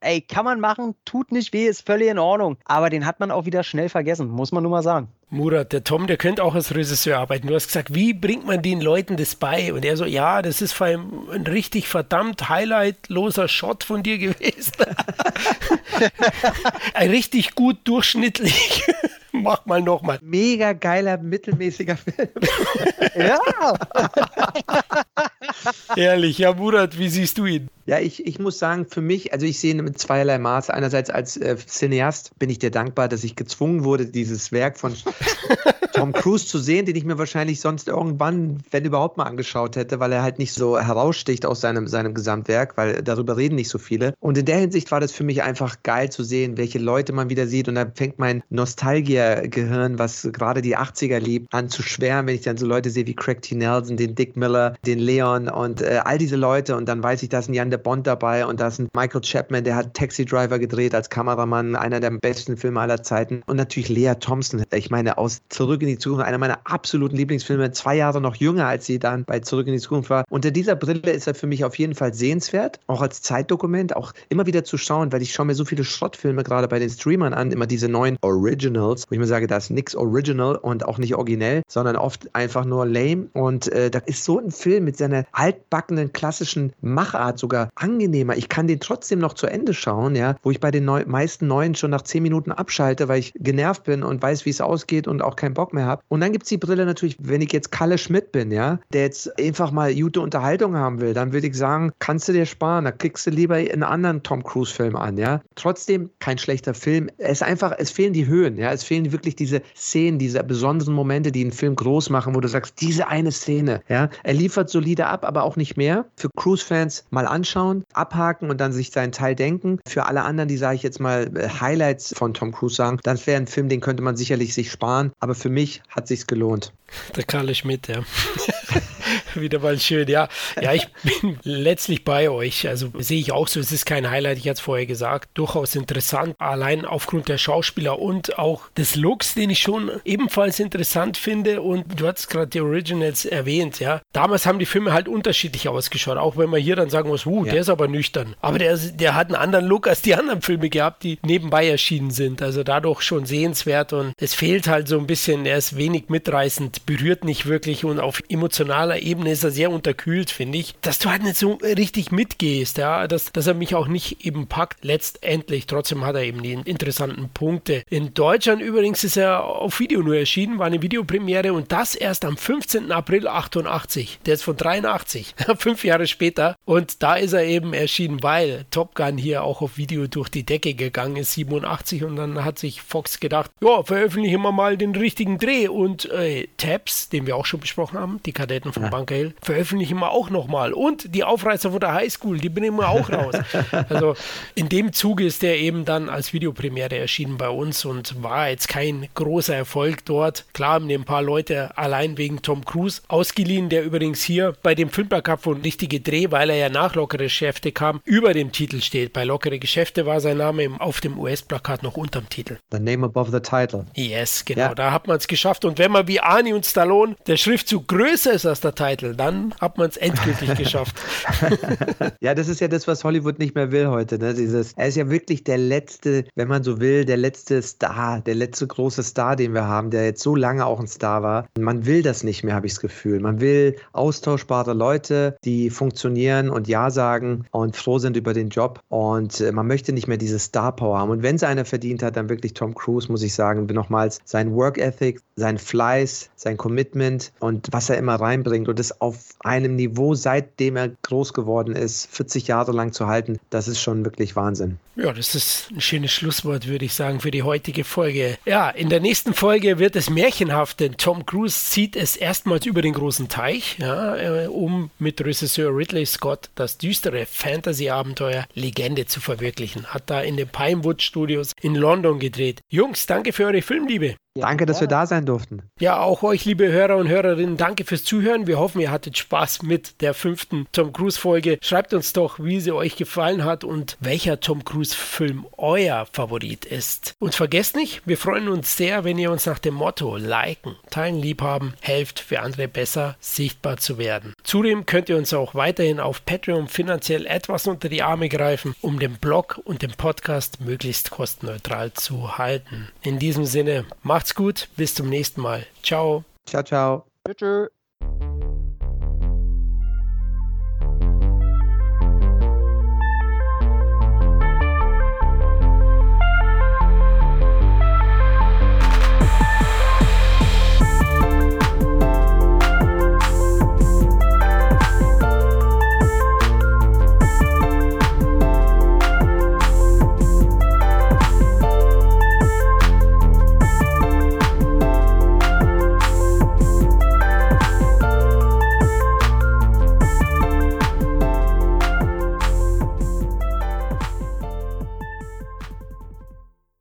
ey, kann man machen, tut nicht weh, ist völlig in Ordnung. Aber den hat man auch wieder schnell vergessen, muss man nur mal sagen. Murat, der Tom, der könnte auch als Regisseur arbeiten. Du hast gesagt, wie bringt man den Leuten das bei? Und er so, ja, das ist vor allem ein richtig verdammt highlightloser Shot von dir gewesen. Ein richtig gut durchschnittlich. Mach mal nochmal. Mega geiler, mittelmäßiger Film. Ja. Ehrlich, ja, Murat, wie siehst du ihn? Ja, ich muss sagen, für mich, also ich sehe ihn mit zweierlei Maß. Einerseits als Cineast bin ich dir dankbar, dass ich gezwungen wurde, dieses Werk von Tom Cruise zu sehen, den ich mir wahrscheinlich sonst irgendwann, wenn überhaupt mal angeschaut hätte, weil er halt nicht so heraussticht aus seinem Gesamtwerk, weil darüber reden nicht so viele. Und in der Hinsicht war das für mich einfach geil zu sehen, welche Leute man wieder sieht. Und da fängt mein Nostalgier-Gehirn, was gerade die 80er liebt, an zu schwärmen, wenn ich dann so Leute sehe wie Craig T. Nelson, den Dick Miller, den Leon und all diese Leute. Und dann weiß ich, da ist ein Jan de Bont dabei und da ist ein Michael Chapman, der hat Taxi Driver gedreht als Kameramann, einer der besten Filme aller Zeiten. Und natürlich Lea Thompson. Ich meine, aus Zurück in die Zukunft, einer meiner absoluten Lieblingsfilme, 2 Jahre noch jünger, als sie dann bei Zurück in die Zukunft war. Unter dieser Brille ist er für mich auf jeden Fall sehenswert, auch als Zeitdokument, auch immer wieder zu schauen, weil ich schaue mir so viele Schrottfilme gerade bei den Streamern an, immer diese neuen Originals, wo ich mir sage, da ist nichts Original und auch nicht originell, sondern oft einfach nur lame. Und da ist so ein Film mit seiner altbackenen, klassischen Machart sogar angenehmer. Ich kann den trotzdem noch zu Ende schauen, ja, wo ich bei den meisten neuen schon nach 10 Minuten abschalte, weil ich genervt bin und weiß, wie es ausgeht und auch keinen Bock mehr habe. Und dann gibt es die Brille natürlich, wenn ich jetzt Kalle Schmidt bin, ja, der jetzt einfach mal gute Unterhaltung haben will, dann würde ich sagen, kannst du dir sparen, da klickst du lieber einen anderen Tom Cruise-Film an, ja. Trotzdem kein schlechter Film. Es fehlen die Höhen, ja, es fehlen wirklich diese Szenen, diese besonderen Momente, die einen Film groß machen, wo du sagst, diese eine Szene, ja. Er liefert solide ab, aber auch nicht mehr. Für Cruise-Fans mal anschauen, abhaken und dann sich seinen Teil denken. Für alle anderen, die, sage ich jetzt mal, Highlights von Tom Cruise sagen, das wäre ein Film, den könnte man sicherlich sich sparen, aber für mich hat sich's gelohnt. Der Kalle Schmidt, ja. Wieder mal schön, ja. Ja, ich bin letztlich bei euch. Also sehe ich auch so, es ist kein Highlight, ich hatte es vorher gesagt. Durchaus interessant, allein aufgrund der Schauspieler und auch des Looks, den ich schon ebenfalls interessant finde. Und du hast gerade die Originals erwähnt, ja. Damals haben die Filme halt unterschiedlich ausgeschaut, auch wenn man hier dann sagen muss, der ist aber nüchtern. Aber der hat einen anderen Look als die anderen Filme gehabt, die nebenbei erschienen sind. Also dadurch schon sehenswert und es fehlt halt so ein bisschen, er ist wenig mitreißend, berührt nicht wirklich und auf emotionaler Ebene ist er sehr unterkühlt, finde ich, dass du halt nicht so richtig mitgehst, ja, dass er mich auch nicht eben packt. Letztendlich, trotzdem hat er eben die interessanten Punkte. In Deutschland übrigens ist er auf Video nur erschienen, war eine Videopremiere und das erst am 15. April 88. Der ist von 83, 5 Jahre später und da ist er eben erschienen, weil Top Gun hier auch auf Video durch die Decke gegangen ist, 87 und dann hat sich Fox gedacht, ja, veröffentlichen wir mal den richtigen Dreh und Tabs, den wir auch schon besprochen haben, die Kadetten von Bunker Hill, veröffentlichen wir auch nochmal. Und die Aufreißer von der Highschool, die bringen wir auch raus. Also in dem Zuge ist der eben dann als Videopremiere erschienen bei uns und war jetzt kein großer Erfolg dort. Klar haben ein paar Leute allein wegen Tom Cruise ausgeliehen, der übrigens hier bei dem Filmplakat von Richtige Dreh, weil er ja nach Lockere Geschäfte kam, über dem Titel steht. Bei Lockere Geschäfte war sein Name auf dem US-Plakat noch unterm Titel. The name above the title. Yes, genau. Ja. Da hat man es geschafft. Und wenn man wie Arnie und Stallone der Schriftzug größer ist als der Titel, dann hat man es endgültig geschafft. Ja, das ist ja das, was Hollywood nicht mehr will heute. Ne? Er ist ja wirklich der letzte, wenn man so will, der letzte Star, der letzte große Star, den wir haben, der jetzt so lange auch ein Star war. Man will das nicht mehr, habe ich das Gefühl. Man will austauschbare Leute, die funktionieren und Ja sagen und froh sind über den Job. Und man möchte nicht mehr diese Star-Power haben. Und wenn es einer verdient hat, dann wirklich Tom Cruise, muss ich sagen, nochmals sein Work-Ethic, sein Fleiß, sein Commitment und was er immer reinbringt und das auf einem Niveau, seitdem er groß geworden ist, 40 Jahre lang zu halten, das ist schon wirklich Wahnsinn. Ja, das ist ein schönes Schlusswort, würde ich sagen, für die heutige Folge. Ja, in der nächsten Folge wird es märchenhaft, denn Tom Cruise zieht es erstmals über den großen Teich, ja, um mit Regisseur Ridley Scott das düstere Fantasy-Abenteuer Legende zu verwirklichen. Hat da in den Pinewood Studios in London gedreht. Jungs, danke für eure Filmliebe. Danke, dass wir da sein durften. Ja, auch euch, liebe Hörer und Hörerinnen, danke fürs Zuhören. Wir hoffen, ihr hattet Spaß mit der 5. Tom Cruise-Folge. Schreibt uns doch, wie sie euch gefallen hat und welcher Tom Cruise-Film euer Favorit ist. Und vergesst nicht, wir freuen uns sehr, wenn ihr uns nach dem Motto liken, teilen, liebhaben, helft, für andere besser sichtbar zu werden. Zudem könnt ihr uns auch weiterhin auf Patreon finanziell etwas unter die Arme greifen, um den Blog und den Podcast möglichst kostenneutral zu halten. In diesem Sinne, macht's gut, bis zum nächsten Mal. Ciao. Ciao, ciao. Tschüss.